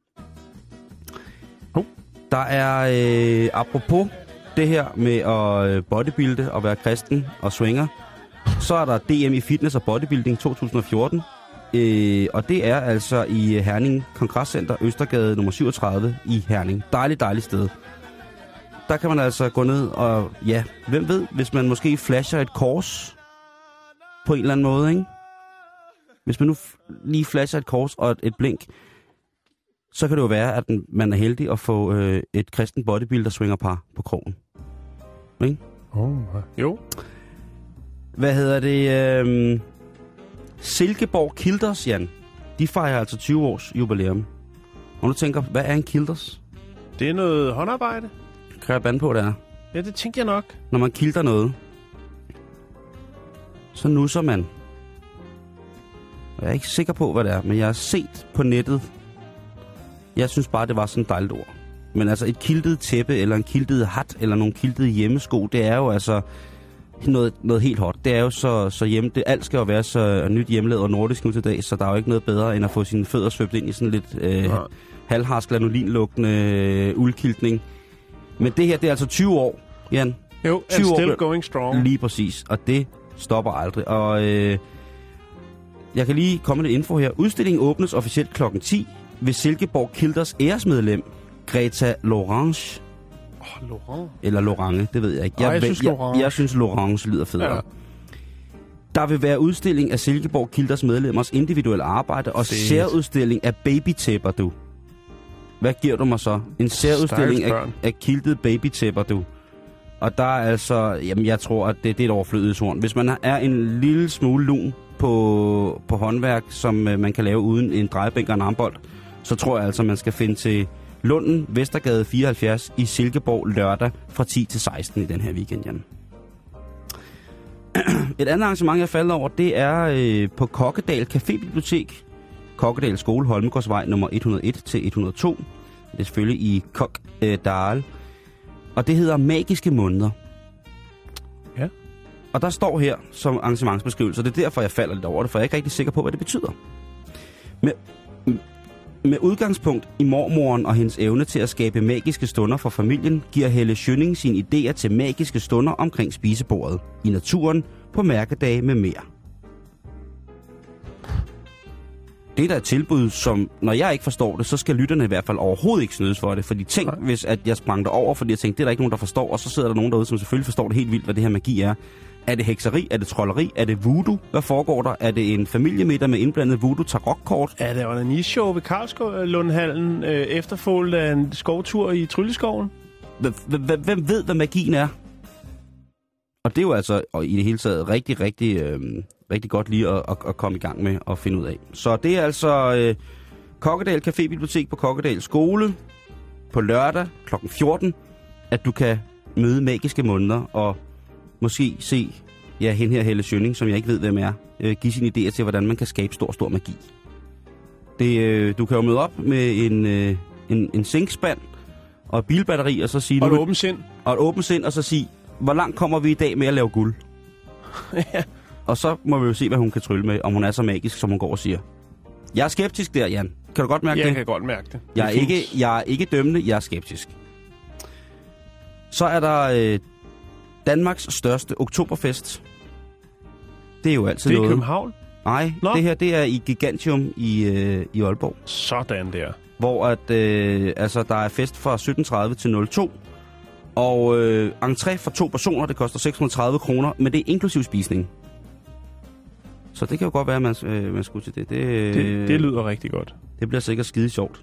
Oh. Der er, øh, apropos det her med at bodybuilde og være kristen og swinger, så er der D M i fitness og bodybuilding to tusind og fjorten, øh, og det er altså i Herning Kongresscenter, Østergade nummer syvogtredive i Herning. Dejligt, dejligt sted. Der kan man altså gå ned og, ja, hvem ved, hvis man måske flasher et kors på en eller anden måde, ikke? Hvis man nu f- lige flasher et kors og et, et blink, så kan det jo være, at man er heldig at få øh, et kristen bodybuilder-swingerpar på krogen. Ikke? Oh, jo. Hvad hedder det? Øh, Silkeborg Kilders, Jan. De fejrer altså tyve års jubilæum. Og du tænker, hvad er en kilders? Det er noget håndarbejde. Kan jeg bande på, det er? Ja, det tænker jeg nok. Når man kilder noget, så nusser man. Jeg er ikke sikker på, hvad det er, men jeg har set på nettet. Jeg synes bare, det var sådan et dejligt ord. Men altså et kiltet tæppe, eller en kiltet hat, eller nogle kiltede hjemmesko, det er jo altså noget, noget helt hot. Det er jo så, så hjemme. Det, alt skal jo være så nyt hjemmelavet og nordisk nu til dag, så der er jo ikke noget bedre, end at få sine fødder svøbt ind i sådan lidt øh, ja. halvharsk lanolinlugtende øh, uldkiltning. Men det her, det er altså tyve år, Jan. Jo, tyve still år, going strong. Lige præcis, og det stopper aldrig. Og øh, jeg kan lige komme med lidt info her. Udstillingen åbnes officielt klokken ti ved Silkeborg Kilders æresmedlem, Greta Lorange. Oh, Laurent. Eller Lorange, det ved jeg ikke. Jeg, Ej, jeg, synes, jeg, jeg, jeg synes, Lorange lyder federe. Ja. Der vil være udstilling af Silkeborg Kilders medlemmers individuelle arbejde og Fedt. særudstilling af babytæpper, du. Hvad giver du mig så? En særudstilling af, af kiltede babytæpper, du. Og der er altså, jamen jeg tror, at det, det er et overflødighedshorn. Hvis man er en lille smule lun på, på håndværk, som man kan lave uden en drejebænk og en armbold, så tror jeg altså, man skal finde til Lunden, Vestergade fireoghalvfjerds i Silkeborg lørdag fra ti til seksten i den her weekend, Jan. Et andet arrangement, jeg faldt over, det er øh, på Kokkedal Cafébibliotek. Kokkedal Skole, Holmegårdsvej nummer et hundrede og en til et hundrede og to. Det er selvfølgelig i Kokkedal. Og det hedder Magiske Måneder. Ja. Og der står her som arrangementsbeskrivelse, og det er derfor, jeg falder lidt over det, for jeg er ikke rigtig sikker på, hvad det betyder. Med, med udgangspunkt i mormoren og hendes evne til at skabe magiske stunder for familien, giver Helle Schønning sine idéer til magiske stunder omkring spisebordet, i naturen, på mærkedage med mere. Det er da et tilbud, som, når jeg ikke forstår det, så skal lytterne i hvert fald overhovedet ikke snydes for det. Fordi tænk, Nej. hvis at jeg sprang derover, fordi jeg tænkte, det er der ikke nogen, der forstår, og så sidder der nogen derude, som selvfølgelig forstår det helt vildt, hvad det her magi er. Er det hekseri? Er det trolleri? Er det voodoo? Hvad foregår der? Er det en familiemiddag med indblandet voodoo-tarokkort? Er det onanishow ved Karlslundhallen, øh, efterfulgt af en skovtur i Trylleskoven? Hvem ved, hvad magien er? Og det er jo altså og i det hele taget rigtig, rigtig, øh, rigtig godt lige at, at, at komme i gang med og finde ud af. Så det er altså øh, Kokkedal Cafébibliotek på Kokkedal Skole på lørdag klokken fjorten, at du kan møde magiske måneder og måske se ja, hende her Helle Schønning, som jeg ikke ved, hvem er, øh, give sine idéer til, hvordan man kan skabe stor, stor magi. Det, øh, du kan jo møde op med en, øh, en, en zinkspand og et bilbatteri, og så sige... Og et åbent sind. Og et åbent sind, og så sige, hvor langt kommer vi i dag med at lave guld? Ja. Og så må vi jo se, hvad hun kan trylle med, om hun er så magisk, som hun går og siger. Jeg er skeptisk der, Jan. Kan du godt mærke jeg det? Jeg kan godt mærke det. Jeg er, det ikke, jeg er ikke dømmende, jeg er skeptisk. Så er der øh, Danmarks største oktoberfest. Det er jo altid noget. Det er noget. i København? Nej, Nå. det her det er i Gigantium i, øh, i Aalborg. Sådan der. Hvor at, øh, altså, der er fest fra sytten tredive til nul to. Og øh, entré for to personer, det koster seks hundrede og tredive kroner, men det er inklusiv spisning. Så det kan jo godt være, at man, øh, man skulle til det. Det, det. Det lyder rigtig godt. Det bliver sikkert skide sjovt.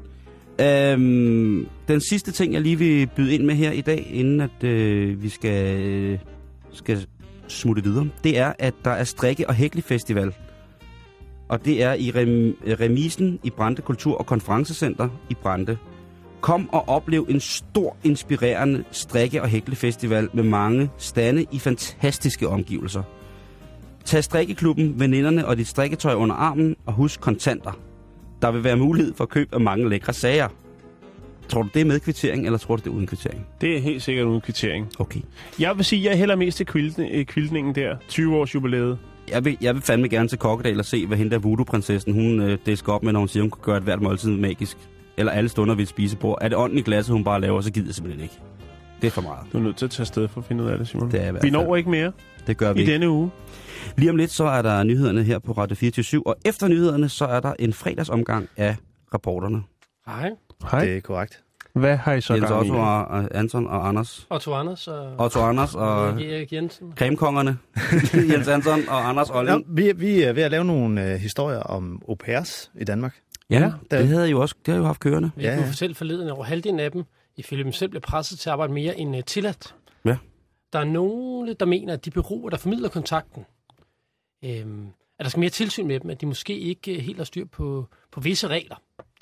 Øhm, den sidste ting, jeg lige vil byde ind med her i dag, inden at øh, vi skal, øh, skal smutte videre, det er, at der er strikke- og hæklefestival. Og det er i rem, remisen i Brande Kultur- og Konferencecenter i Brande. Kom og oplev en stor, inspirerende strikke- og hæklefestival med mange stande i fantastiske omgivelser. Tag strikkeklubben, veninderne og dit strikketøj under armen, og husk kontanter. Der vil være mulighed for køb af mange lækre sager. Tror du, det er med kvittering, eller tror du, det er uden kvittering? Det er helt sikkert uden kvittering. Okay. Jeg vil sige, at jeg hælder mest til kvildningen der. tyve års jubilæet. Jeg vil, jeg vil fandme gerne til Kokkedal og se, hvad hende der voodoo-prinsessen, hun øh, disker op med, når hun siger, hun kan gøre et hvert måltid magisk. Eller alle stunder ved et spisebord. Er det ånden i glasset, hun bare laver, så gider jeg simpelthen ikke. Det er for meget. Du er nødt til at tage sted for at finde ud af det, Simon. Det er vi når ikke mere. Det gør vi i ikke. Denne uge. Lige om lidt, så er der nyhederne her på Radio fireogtyve syv, og efter nyhederne, så er der en fredagsomgang af rapporterne. Hej. Hej. Det er korrekt. Hvad har I så Jens gang i? Otto og Anton og Anders. Otto Anders og... Otto Anders og... Erik Jensen. Cremekongerne. Jens Anton og Anders Olling. Ja, vi, vi er ved at lave nogle uh, historier om au pairs i Danmark. Ja, der... det havde jo også det har jo haft kørende. Vi ja, kunne ja. fortælle forleden, at over halvdelen af dem, ifølge dem selv, bliver presset til at arbejde mere end uh, tilladt. Ja. Der er nogle, der mener, at de bureauer, der formidler kontakten, øhm, at der skal mere tilsyn med dem, at de måske ikke helt har styr på, på visse regler.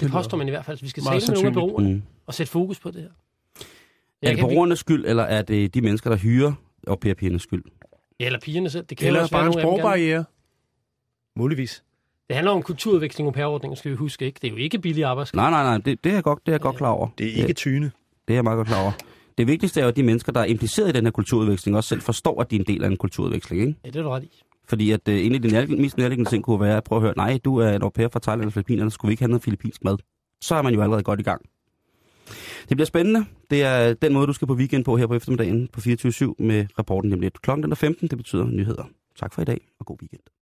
Det påstår man i hvert fald. Vi skal Meget tale med nogle af sandsynligt. bureauerne Mm. og sætte fokus på det her. Er Jeg det kan- bureauernes skyld, eller er det de mennesker, der hyrer au pair-pigernes skyld? Ja, eller pigerne selv. Det kan jo Eller også være bare en nogle af dem gerne. sprogbarriere. Muligvis. Det handler om kulturudveksling og pærordninger, skal vi huske, ikke? Det er jo ikke billig arbejdskraft. Nej, nej, nej, det, det er jeg godt, det er jeg godt klar over. Det er ikke tyne. Det er jeg meget godt klar over. Det vigtigste er jo, at de mennesker, der er impliceret i den her kulturudveksling, også selv forstår, at de er en del af en kulturudveksling, ikke? Ja, det er du ret i. Fordi at uh, en af de nærliggende, mest nærliggende ting kunne være at prøve at høre, nej, du er en au pair fra Thailand og Filippinerne, skulle vi ikke have noget filippinsk mad? Så er man jo allerede godt i gang. Det bliver spændende. Det er den måde, du skal på weekend på her på eftermiddagen på fireogtyve syv med rapporten nemlig klokken den er femten. Det betyder nyheder. Tak for i dag, og god weekend.